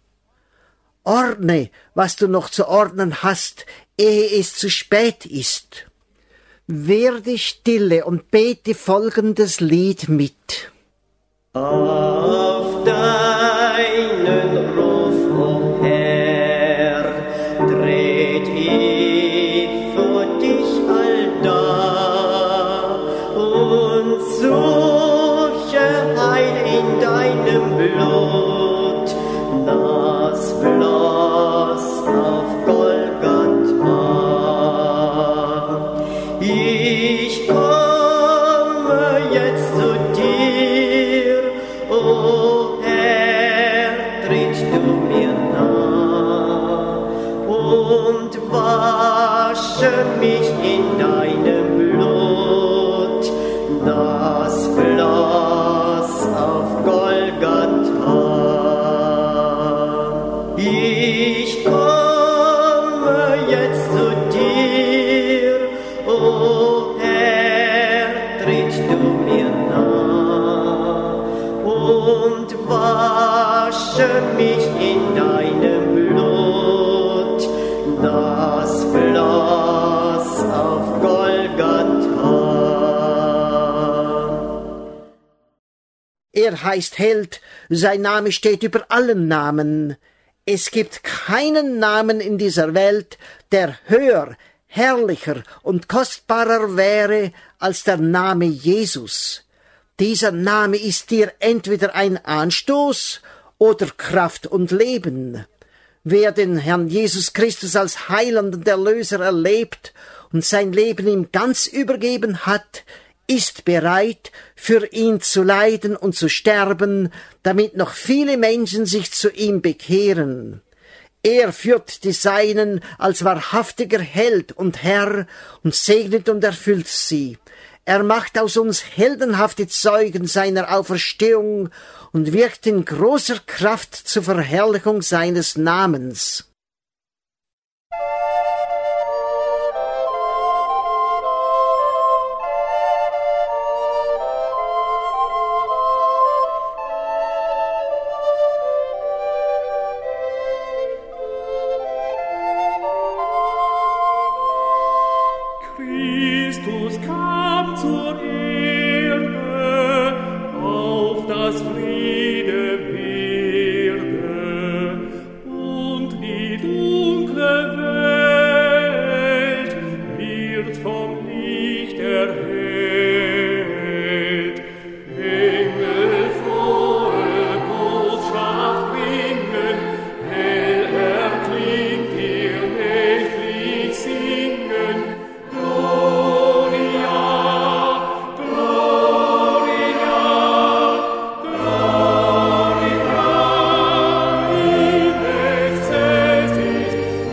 Ordne, was du noch zu ordnen hast, ehe es zu spät ist. Werde stille und bete folgendes Lied mit. Auf deinen Ruf, o Herr, tret ich vor dich allda und suche Heil in deinem Blut, das floss auf Golgatha. Ich komme jetzt zu dir, o Herr, tritt du mir nah und wasche mich in deinem Blut, das floss auf Golgatha. Golgatha. Ich komme jetzt zu dir, o Herr, tritt du mir nah und wasche mich in deinem Blut, das floss auf Golgatha. Er heißt Held, sein Name steht über allen Namen. Es gibt keinen Namen in dieser Welt, der höher, herrlicher und kostbarer wäre als der Name Jesus. Dieser Name ist dir entweder ein Anstoß oder Kraft und Leben. Wer den Herrn Jesus Christus als Heiland und Erlöser erlebt und sein Leben ihm ganz übergeben hat, ist bereit, für ihn zu leiden und zu sterben, damit noch viele Menschen sich zu ihm bekehren. Er führt die Seinen als wahrhaftiger Held und Herr und segnet und erfüllt sie. Er macht aus uns heldenhafte Zeugen seiner Auferstehung und wirkt in großer Kraft zur Verherrlichung seines Namens. Christus kam zur Erde, auf das Friede werde, und die dunkle Welt wird vom Licht erhellt. Engel frohe Botschaft bringen, hell erklingt ihr nächtlich Singen. Gloria, Gloria, Gloria in excelsis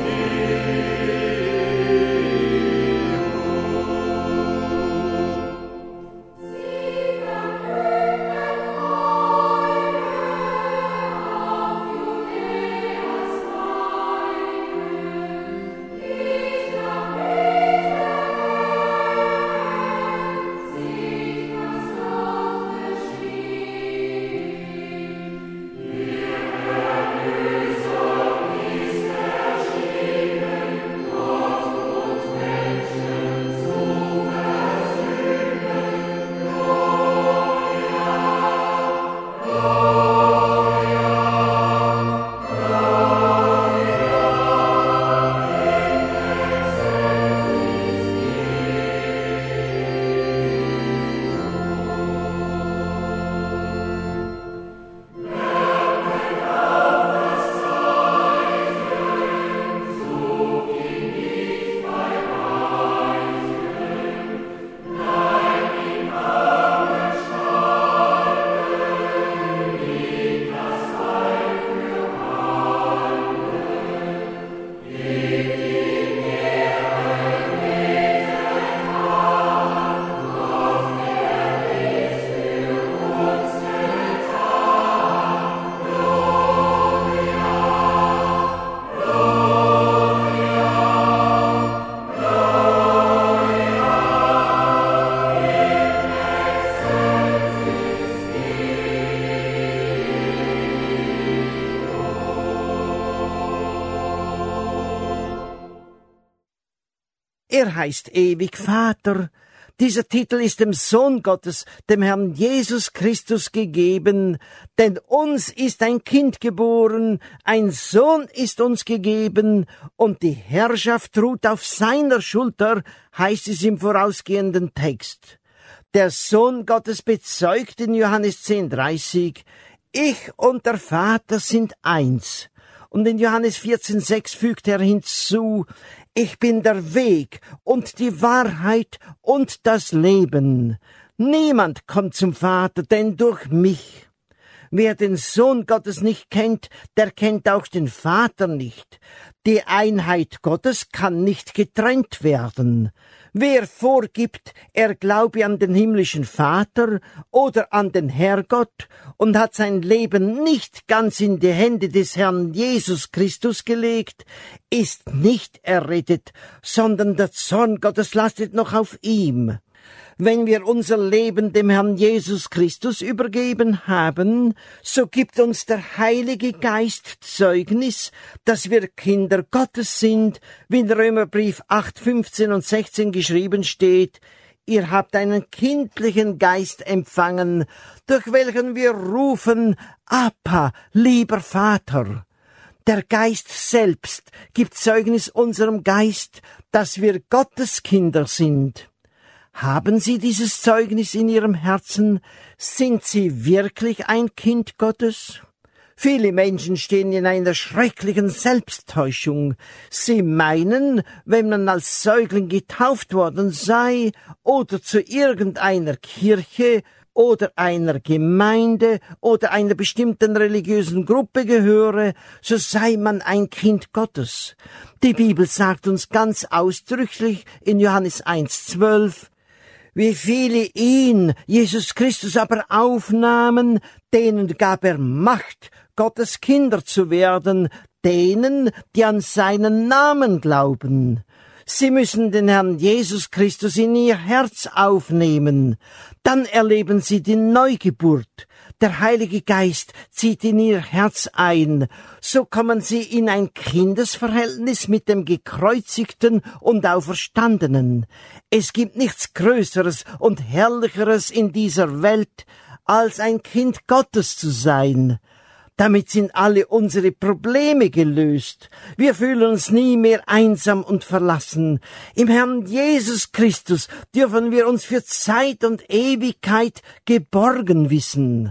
Er heißt ewig Vater. Dieser Titel ist dem Sohn Gottes, dem Herrn Jesus Christus gegeben, denn uns ist ein Kind geboren, ein Sohn ist uns gegeben, und die Herrschaft ruht auf seiner Schulter, heißt es im vorausgehenden Text. Der Sohn Gottes bezeugt in Johannes 10,30, ich und der Vater sind eins. Und in Johannes 14,6 fügt er hinzu, ich bin der Weg und die Wahrheit und das Leben. Niemand kommt zum Vater, denn durch mich. Wer den Sohn Gottes nicht kennt, der kennt auch den Vater nicht. Die Einheit Gottes kann nicht getrennt werden. Wer vorgibt, er glaube an den himmlischen Vater oder an den Herrgott und hat sein Leben nicht ganz in die Hände des Herrn Jesus Christus gelegt, ist nicht errettet, sondern der Zorn Gottes lastet noch auf ihm. Wenn wir unser Leben dem Herrn Jesus Christus übergeben haben, so gibt uns der Heilige Geist Zeugnis, dass wir Kinder Gottes sind, wie in Römerbrief 8, 15 und 16 geschrieben steht: Ihr habt einen kindlichen Geist empfangen, durch welchen wir rufen, Abba, lieber Vater. Der Geist selbst gibt Zeugnis unserem Geist, dass wir Gottes Kinder sind. Haben Sie dieses Zeugnis in Ihrem Herzen? Sind Sie wirklich ein Kind Gottes? Viele Menschen stehen in einer schrecklichen Selbsttäuschung. Sie meinen, wenn man als Säugling getauft worden sei oder zu irgendeiner Kirche oder einer Gemeinde oder einer bestimmten religiösen Gruppe gehöre, so sei man ein Kind Gottes. Die Bibel sagt uns ganz ausdrücklich in Johannes 1,12, wie viele ihn, Jesus Christus, aber aufnahmen, denen gab er Macht, Gottes Kinder zu werden, denen, die an seinen Namen glauben. Sie müssen den Herrn Jesus Christus in ihr Herz aufnehmen. Dann erleben sie die Neugeburt. Der Heilige Geist zieht in ihr Herz ein. So kommen sie in ein Kindesverhältnis mit dem Gekreuzigten und Auferstandenen. Es gibt nichts Größeres und Herrlicheres in dieser Welt, als ein Kind Gottes zu sein. Damit sind alle unsere Probleme gelöst. Wir fühlen uns nie mehr einsam und verlassen. Im Herrn Jesus Christus dürfen wir uns für Zeit und Ewigkeit geborgen wissen.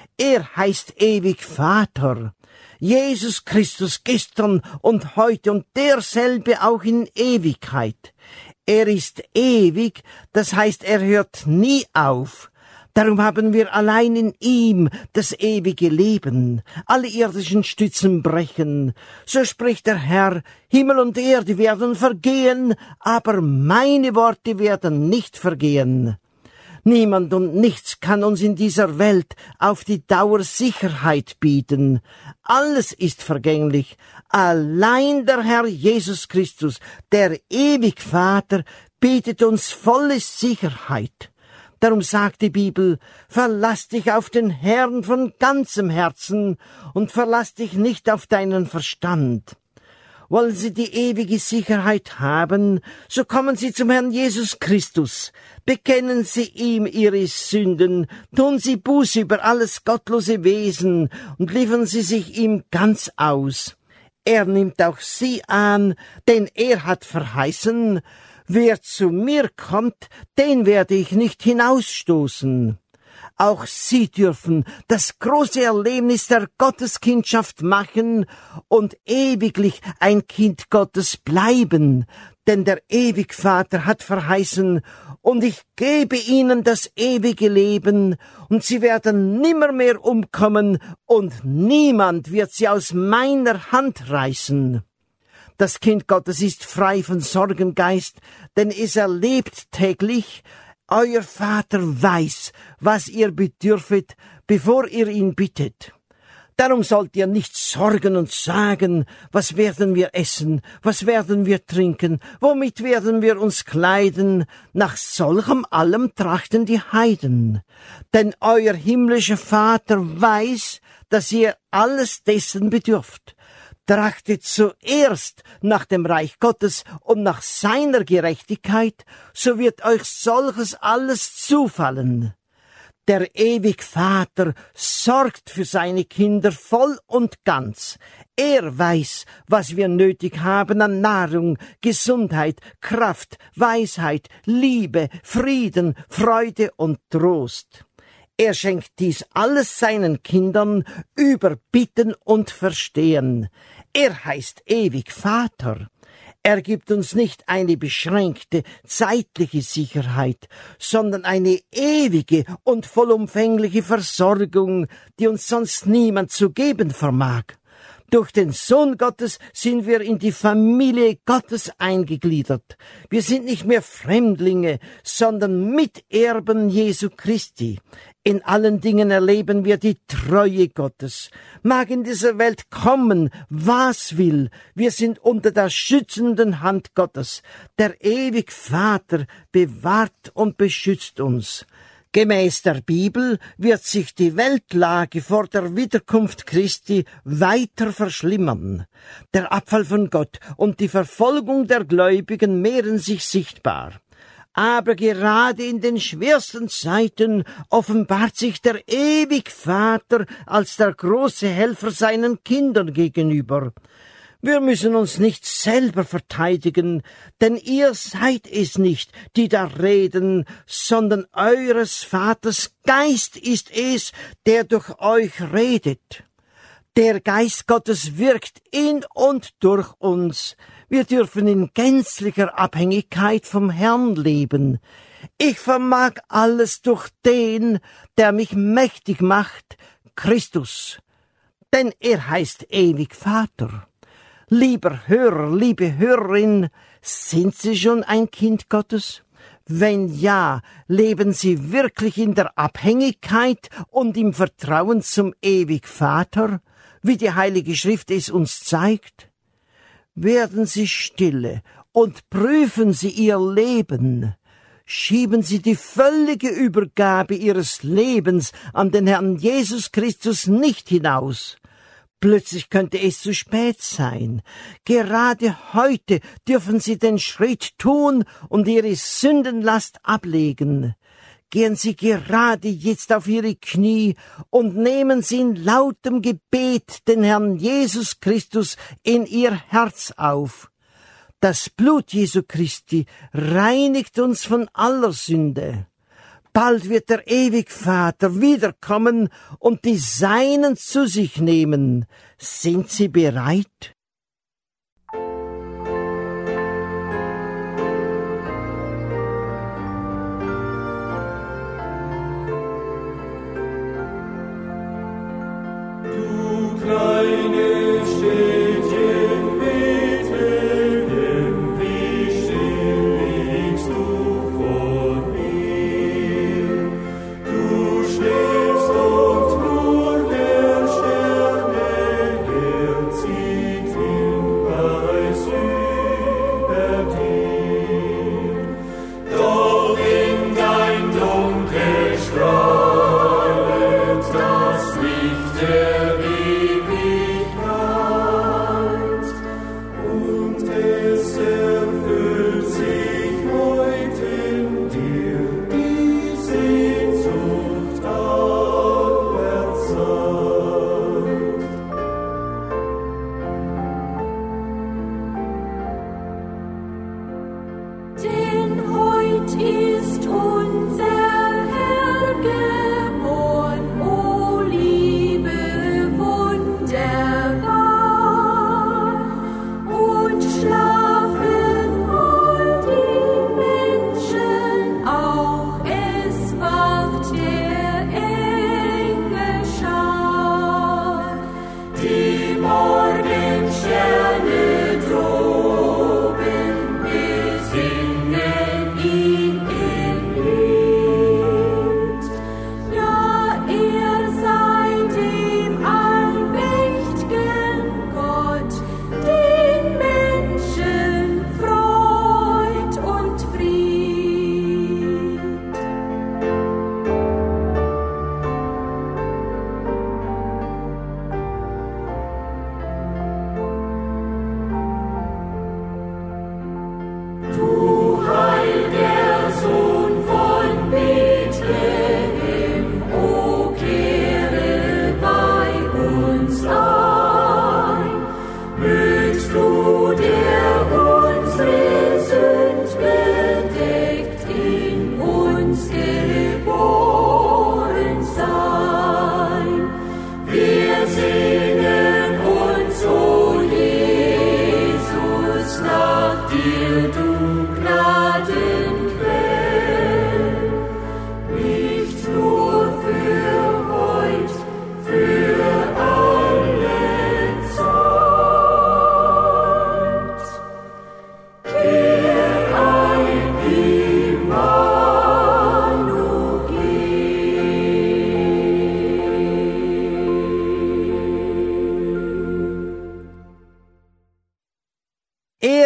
Er heißt ewig Vater. Jesus Christus gestern und heute und derselbe auch in Ewigkeit. Er ist ewig, das heißt, er hört nie auf. Darum haben wir allein in ihm das ewige Leben. Alle irdischen Stützen brechen. So spricht der Herr, Himmel und Erde werden vergehen, aber meine Worte werden nicht vergehen. Niemand und nichts kann uns in dieser Welt auf die Dauer Sicherheit bieten. Alles ist vergänglich. Allein der Herr Jesus Christus, der ewig Vater, bietet uns volle Sicherheit. Darum sagt die Bibel, verlass dich auf den Herrn von ganzem Herzen und verlass dich nicht auf deinen Verstand. Wollen Sie die ewige Sicherheit haben, so kommen Sie zum Herrn Jesus Christus. Bekennen Sie ihm Ihre Sünden, tun Sie Buße über alles gottlose Wesen und liefern Sie sich ihm ganz aus. Er nimmt auch Sie an, denn er hat verheißen, wer zu mir kommt, den werde ich nicht hinausstoßen. Auch Sie dürfen das große Erlebnis der Gotteskindschaft machen und ewiglich ein Kind Gottes bleiben, denn der Ewigvater hat verheißen, und ich gebe ihnen das ewige Leben, und sie werden nimmermehr umkommen, und niemand wird sie aus meiner Hand reißen. Das Kind Gottes ist frei von Sorgengeist, denn es erlebt täglich, euer Vater weiß, was ihr bedürfet, bevor ihr ihn bittet. Darum sollt ihr nicht sorgen und sagen, was werden wir essen, was werden wir trinken, womit werden wir uns kleiden, nach solchem allem trachten die Heiden. Denn euer himmlischer Vater weiß, dass ihr alles dessen bedürft. Trachtet zuerst nach dem Reich Gottes und nach seiner Gerechtigkeit, so wird euch solches alles zufallen. Der Ewigvater sorgt für seine Kinder voll und ganz. Er weiß, was wir nötig haben an Nahrung, Gesundheit, Kraft, Weisheit, Liebe, Frieden, Freude und Trost. Er schenkt dies alles seinen Kindern über Bitten und Verstehen. Er heißt ewig Vater. Er gibt uns nicht eine beschränkte, zeitliche Sicherheit, sondern eine ewige und vollumfängliche Versorgung, die uns sonst niemand zu geben vermag. Durch den Sohn Gottes sind wir in die Familie Gottes eingegliedert. Wir sind nicht mehr Fremdlinge, sondern Miterben Jesu Christi. In allen Dingen erleben wir die Treue Gottes. Mag in dieser Welt kommen, was will, wir sind unter der schützenden Hand Gottes. Der ewige Vater bewahrt und beschützt uns. Gemäß der Bibel wird sich die Weltlage vor der Wiederkunft Christi weiter verschlimmern. Der Abfall von Gott und die Verfolgung der Gläubigen mehren sich sichtbar. Aber gerade in den schwersten Zeiten offenbart sich der ewige Vater als der große Helfer seinen Kindern gegenüber. Wir müssen uns nicht selber verteidigen, denn ihr seid es nicht, die da reden, sondern eures Vaters Geist ist es, der durch euch redet. Der Geist Gottes wirkt in und durch uns. Wir dürfen in gänzlicher Abhängigkeit vom Herrn leben. Ich vermag alles durch den, der mich mächtig macht, Christus. Denn er heißt ewig Vater. Lieber Hörer, liebe Hörerin, sind Sie schon ein Kind Gottes? Wenn ja, leben Sie wirklich in der Abhängigkeit und im Vertrauen zum ewig Vater, wie die Heilige Schrift es uns zeigt? Werden Sie stille und prüfen Sie Ihr Leben. Schieben Sie die völlige Übergabe Ihres Lebens an den Herrn Jesus Christus nicht hinaus. Plötzlich könnte es zu spät sein. Gerade heute dürfen Sie den Schritt tun und Ihre Sündenlast ablegen. Gehen Sie gerade jetzt auf Ihre Knie und nehmen Sie in lautem Gebet den Herrn Jesus Christus in Ihr Herz auf. Das Blut Jesu Christi reinigt uns von aller Sünde. Bald wird der Ewigvater wiederkommen und die Seinen zu sich nehmen. Sind Sie bereit? Du kleine Städtchen Bethlehem, wie still liegst du vor mir. Du schläfst und nur der Sterne Herr zieht Hinweis über dir. Doch in dein Dunkel strahlt das Licht der Ewigkeit.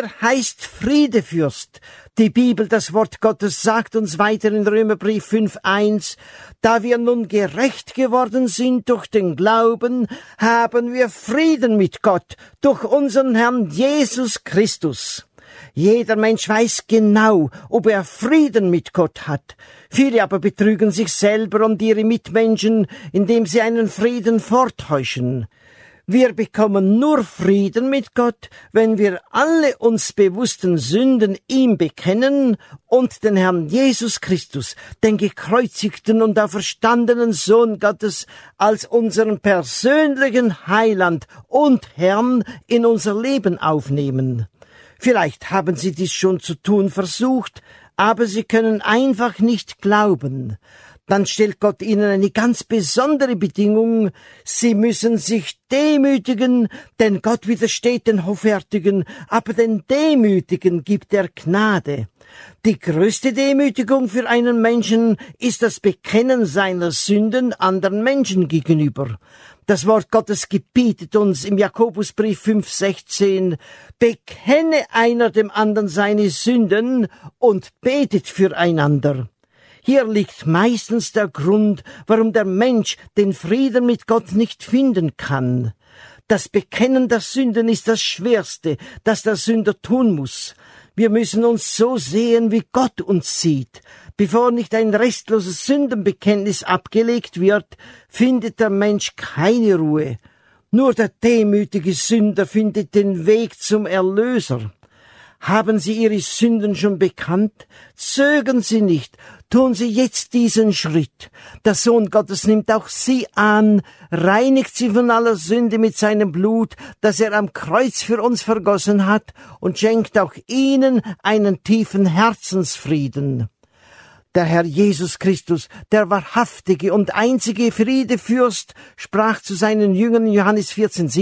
Er heißt Friedefürst. Die Bibel, das Wort Gottes, sagt uns weiter in Römerbrief 5,1, da wir nun gerecht geworden sind durch den Glauben, haben wir Frieden mit Gott durch unseren Herrn Jesus Christus. Jeder Mensch weiß genau, ob er Frieden mit Gott hat. Viele aber betrügen sich selber und ihre Mitmenschen, indem sie einen Frieden vortäuschen. Wir bekommen nur Frieden mit Gott, wenn wir alle uns bewussten Sünden ihm bekennen und den Herrn Jesus Christus, den gekreuzigten und auferstandenen Sohn Gottes, als unseren persönlichen Heiland und Herrn in unser Leben aufnehmen. Vielleicht haben Sie dies schon zu tun versucht, aber Sie können einfach nicht glauben. Dann stellt Gott Ihnen eine ganz besondere Bedingung. Sie müssen sich demütigen, denn Gott widersteht den Hoffärtigen, aber den Demütigen gibt er Gnade. Die größte Demütigung für einen Menschen ist das Bekennen seiner Sünden anderen Menschen gegenüber. Das Wort Gottes gebietet uns im Jakobusbrief 5,16, bekenne einer dem anderen seine Sünden und betet füreinander. Hier liegt meistens der Grund, warum der Mensch den Frieden mit Gott nicht finden kann. Das Bekennen der Sünden ist das Schwerste, das der Sünder tun muss. Wir müssen uns so sehen, wie Gott uns sieht. Bevor nicht ein restloses Sündenbekenntnis abgelegt wird, findet der Mensch keine Ruhe. Nur der demütige Sünder findet den Weg zum Erlöser. Haben Sie Ihre Sünden schon bekannt? Zögern Sie nicht, tun Sie jetzt diesen Schritt. Der Sohn Gottes nimmt auch Sie an, reinigt Sie von aller Sünde mit seinem Blut, das er am Kreuz für uns vergossen hat, und schenkt auch Ihnen einen tiefen Herzensfrieden. Der Herr Jesus Christus, der wahrhaftige und einzige Friedefürst, sprach zu seinen Jüngern in Johannes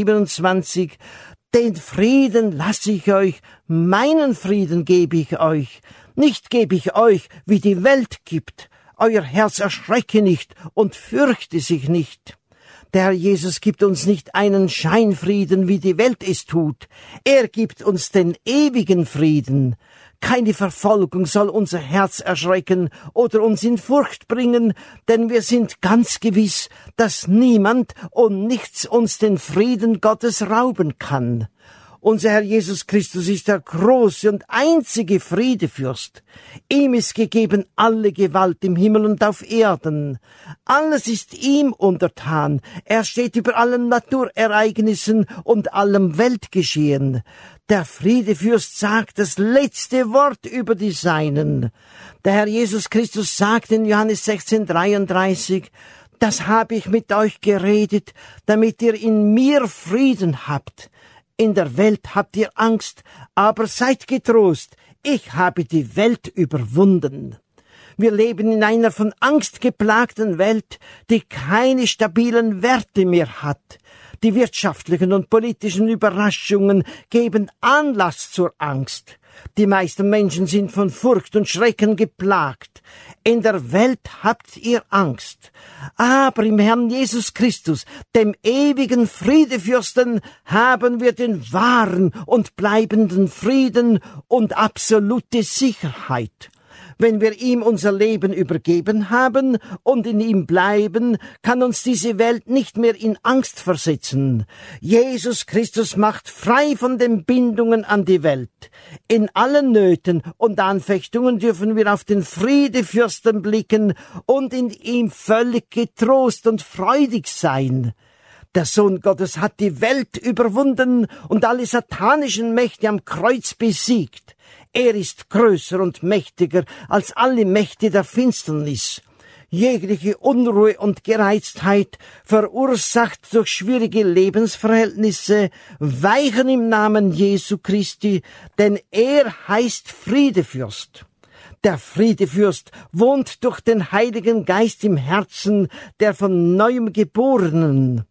14,27, den Frieden lasse ich euch, meinen Frieden gebe ich euch. Nicht gebe ich euch, wie die Welt gibt. Euer Herz erschrecke nicht und fürchte sich nicht. Der Herr Jesus gibt uns nicht einen Scheinfrieden, wie die Welt es tut. Er gibt uns den ewigen Frieden. Keine Verfolgung soll unser Herz erschrecken oder uns in Furcht bringen, denn wir sind ganz gewiss, dass niemand und nichts uns den Frieden Gottes rauben kann. Unser Herr Jesus Christus ist der große und einzige Friedefürst. Ihm ist gegeben alle Gewalt im Himmel und auf Erden. Alles ist ihm untertan. Er steht über allen Naturereignissen und allem Weltgeschehen. Der Friedefürst sagt das letzte Wort über die Seinen. Der Herr Jesus Christus sagt in Johannes 16,33, das habe ich mit euch geredet, damit ihr in mir Frieden habt. In der Welt habt ihr Angst, aber seid getrost, ich habe die Welt überwunden. Wir leben in einer von Angst geplagten Welt, die keine stabilen Werte mehr hat. Die wirtschaftlichen und politischen Überraschungen geben Anlass zur Angst. Die meisten Menschen sind von Furcht und Schrecken geplagt. In der Welt habt ihr Angst. Aber im Herrn Jesus Christus, dem ewigen Friedefürsten, haben wir den wahren und bleibenden Frieden und absolute Sicherheit. Wenn wir ihm unser Leben übergeben haben und in ihm bleiben, kann uns diese Welt nicht mehr in Angst versetzen. Jesus Christus macht frei von den Bindungen an die Welt. In allen Nöten und Anfechtungen dürfen wir auf den Friedefürsten blicken und in ihm völlig getrost und freudig sein. Der Sohn Gottes hat die Welt überwunden und alle satanischen Mächte am Kreuz besiegt. Er ist größer und mächtiger als alle Mächte der Finsternis. Jegliche Unruhe und Gereiztheit, verursacht durch schwierige Lebensverhältnisse, weichen im Namen Jesu Christi, denn er heißt Friedefürst. Der Friedefürst wohnt durch den Heiligen Geist im Herzen der von Neuem Geborenen.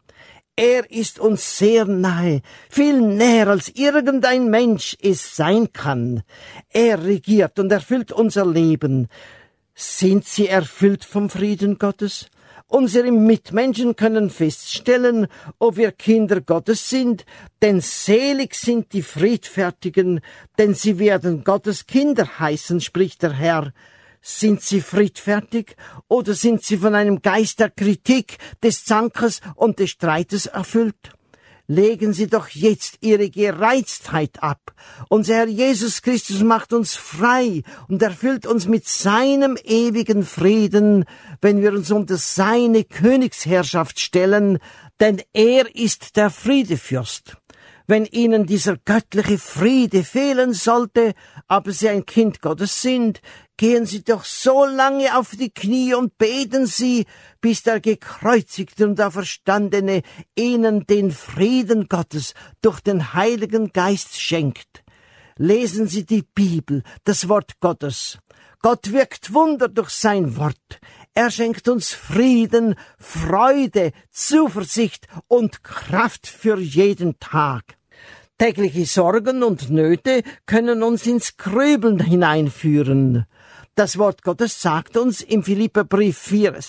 Er ist uns sehr nahe, viel näher als irgendein Mensch es sein kann. Er regiert und erfüllt unser Leben. Sind Sie erfüllt vom Frieden Gottes? Unsere Mitmenschen können feststellen, ob wir Kinder Gottes sind, denn selig sind die Friedfertigen, denn sie werden Gottes Kinder heißen, spricht der Herr. Sind sie friedfertig oder sind sie von einem Geist der Kritik, des Zankes und des Streites erfüllt? Legen Sie doch jetzt Ihre Gereiztheit ab. Unser Herr Jesus Christus macht uns frei und erfüllt uns mit seinem ewigen Frieden, wenn wir uns unter seine Königsherrschaft stellen, denn er ist der Friedefürst. Wenn Ihnen dieser göttliche Friede fehlen sollte, aber Sie ein Kind Gottes sind, gehen Sie doch so lange auf die Knie und beten Sie, bis der gekreuzigte und auferstandene Ihnen den Frieden Gottes durch den Heiligen Geist schenkt. Lesen Sie die Bibel, das Wort Gottes. Gott wirkt Wunder durch sein Wort. Er schenkt uns Frieden, Freude, Zuversicht und Kraft für jeden Tag. Tägliche Sorgen und Nöte können uns ins Grübeln hineinführen. Das Wort Gottes sagt uns im Philipperbrief 4,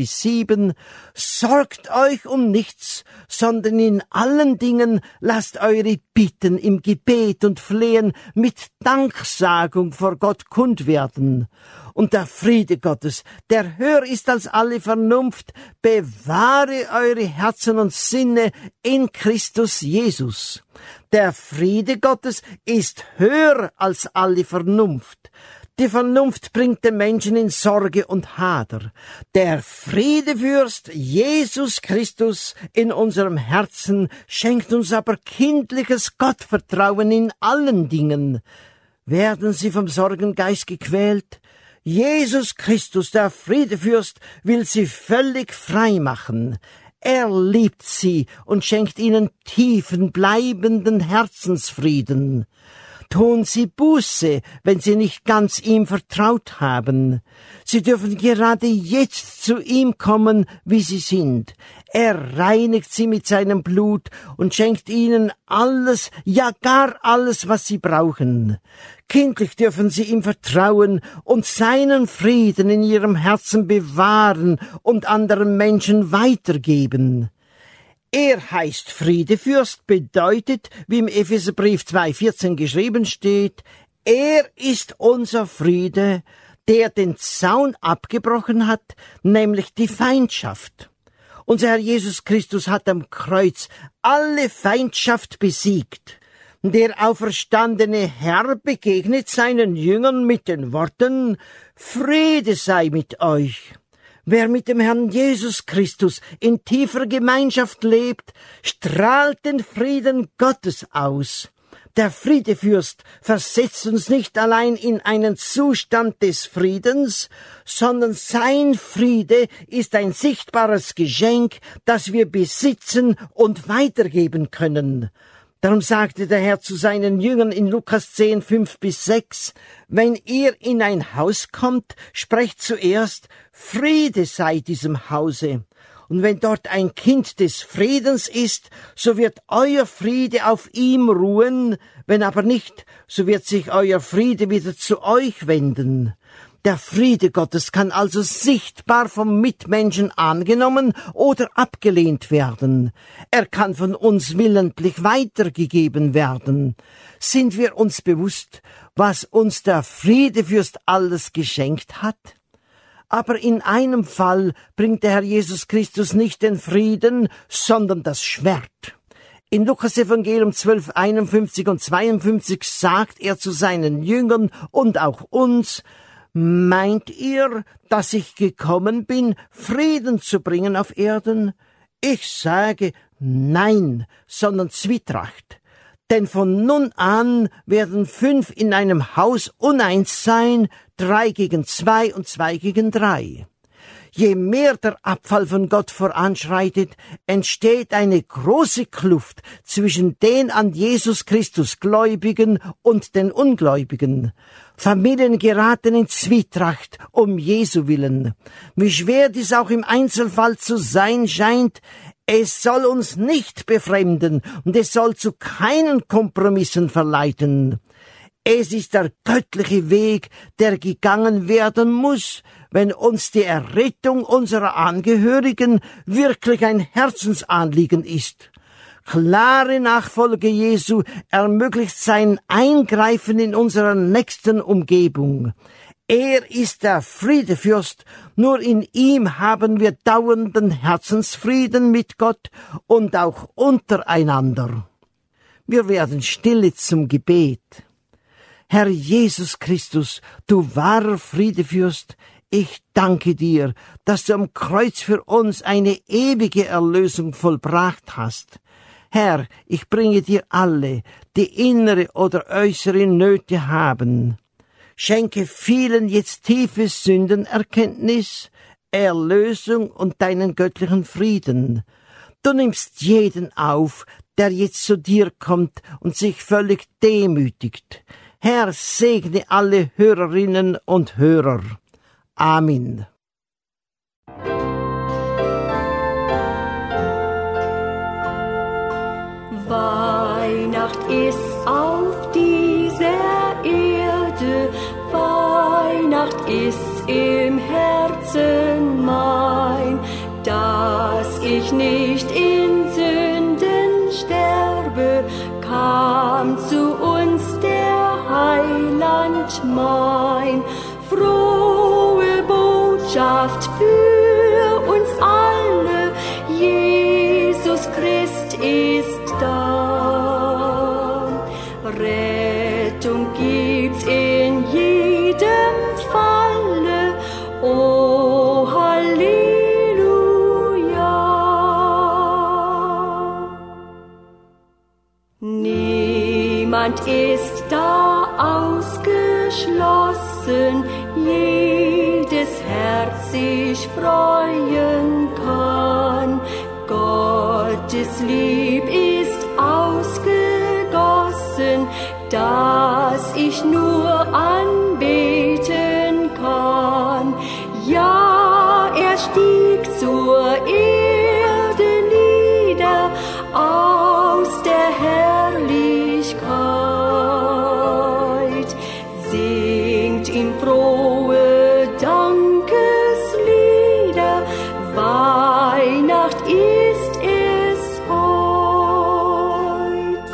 6-7, sorgt euch um nichts, sondern in allen Dingen lasst eure Bitten im Gebet und Flehen mit Danksagung vor Gott kund werden. Und der Friede Gottes, der höher ist als alle Vernunft, bewahre eure Herzen und Sinne in Christus Jesus. Der Friede Gottes ist höher als alle Vernunft. Die Vernunft bringt den Menschen in Sorge und Hader. Der Friedefürst Jesus Christus in unserem Herzen schenkt uns aber kindliches Gottvertrauen in allen Dingen. Werden Sie vom Sorgengeist gequält? Jesus Christus, der Friedefürst, will Sie völlig frei machen. Er liebt Sie und schenkt Ihnen tiefen, bleibenden Herzensfrieden. Tun Sie Buße, wenn Sie nicht ganz ihm vertraut haben. Sie dürfen gerade jetzt zu ihm kommen, wie Sie sind. Er reinigt Sie mit seinem Blut und schenkt Ihnen alles, ja gar alles, was Sie brauchen. Kindlich dürfen Sie ihm vertrauen und seinen Frieden in Ihrem Herzen bewahren und anderen Menschen weitergeben. Er heißt Friedefürst, bedeutet, wie im Epheserbrief 2,14 geschrieben steht, er ist unser Friede, der den Zaun abgebrochen hat, nämlich die Feindschaft. Unser Herr Jesus Christus hat am Kreuz alle Feindschaft besiegt. Der auferstandene Herr begegnet seinen Jüngern mit den Worten, Friede sei mit euch. Wer mit dem Herrn Jesus Christus in tiefer Gemeinschaft lebt, strahlt den Frieden Gottes aus. Der Friedefürst versetzt uns nicht allein in einen Zustand des Friedens, sondern sein Friede ist ein sichtbares Geschenk, das wir besitzen und weitergeben können. Darum sagte der Herr zu seinen Jüngern in Lukas 10, 5-6, wenn ihr in ein Haus kommt, sprecht zuerst, Friede sei diesem Hause. Und wenn dort ein Kind des Friedens ist, so wird euer Friede auf ihm ruhen, wenn aber nicht, so wird sich euer Friede wieder zu euch wenden. Der Friede Gottes kann also sichtbar vom Mitmenschen angenommen oder abgelehnt werden. Er kann von uns willentlich weitergegeben werden. Sind wir uns bewusst, was uns der Friedefürst alles geschenkt hat? Aber in einem Fall bringt der Herr Jesus Christus nicht den Frieden, sondern das Schwert. In Lukas Evangelium 12, 51 und 52 sagt er zu seinen Jüngern und auch uns, meint ihr, dass ich gekommen bin, Frieden zu bringen auf Erden? Ich sage, nein, sondern Zwietracht. Denn von nun an werden 5 in einem Haus uneins sein, 3 gegen 2 und 2 gegen 3. Je mehr der Abfall von Gott voranschreitet, entsteht eine große Kluft zwischen den an Jesus Christus Gläubigen und den Ungläubigen. Familien geraten in Zwietracht um Jesu willen. Wie schwer dies auch im Einzelfall zu sein scheint, es soll uns nicht befremden und es soll zu keinen Kompromissen verleiten. Es ist der göttliche Weg, der gegangen werden muss, wenn uns die Errettung unserer Angehörigen wirklich ein Herzensanliegen ist. Klare Nachfolge Jesu ermöglicht sein Eingreifen in unserer nächsten Umgebung. Er ist der Friedefürst, nur in ihm haben wir dauernden Herzensfrieden mit Gott und auch untereinander. Wir werden stille zum Gebet. Herr Jesus Christus, du wahrer Friedefürst, ich danke dir, dass du am Kreuz für uns eine ewige Erlösung vollbracht hast. Herr, ich bringe dir alle, die innere oder äußere Nöte haben. Schenke vielen jetzt tiefe Sündenerkenntnis, Erlösung und deinen göttlichen Frieden. Du nimmst jeden auf, der jetzt zu dir kommt und sich völlig demütigt. Herr, segne alle Hörerinnen und Hörer. Amen. Weihnacht ist auf dieser Erde, Weihnacht ist im Herzen mein, dass ich nicht in Sünden sterbe, kam zu uns der Heiland mein. Frohe Botschaft für uns alle, Jesus Christ ist da. Rettung gibt's in jedem Falle, o Halleluja. Niemand ist da ausgeschlossen, jedes Herz sich freuen kann. Gottes Lieb ist ausgegossen, dass ich nur anbeten kann. Ja, er stieg zur Erde nieder aus der Herrlichkeit. Singt ihm frohe Dankeslieder, Weihnacht ist es heut.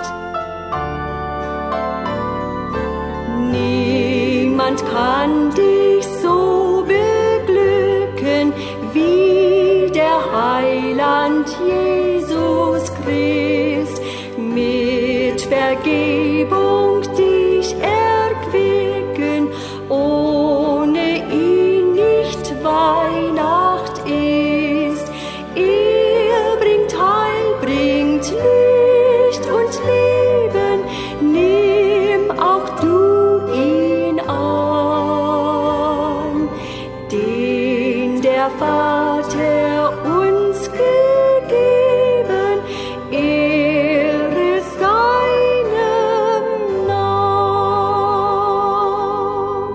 Niemand kann dich so beglücken wie der Heiland Jesus Christ, mit Vergebung dich erquicken, ohne ihn nicht Weihnacht ist. Er bringt Heil, bringt Licht und Leben, nimm auch du ihn an, den der Vater uns gegeben, Ehre seinem Namen.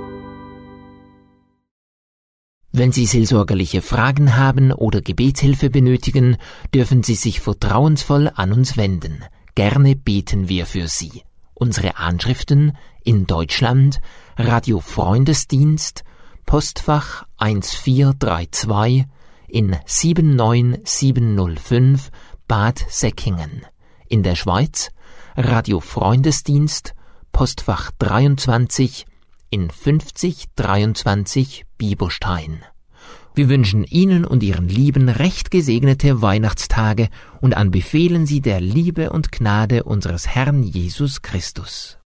Wenn Sie seelsorgerliche Fragen haben oder Gebetshilfe benötigen, dürfen Sie sich vertrauensvoll an uns wenden. Gerne beten wir für Sie. Unsere Anschriften in Deutschland: Radio Freundesdienst, Postfach 1432 in 79705 Bad Säckingen. In der Schweiz: Radio Freundesdienst, Postfach 23 in 5023 Bieberstein. Wir wünschen Ihnen und Ihren Lieben recht gesegnete Weihnachtstage und anbefehlen Sie der Liebe und Gnade unseres Herrn Jesus Christus.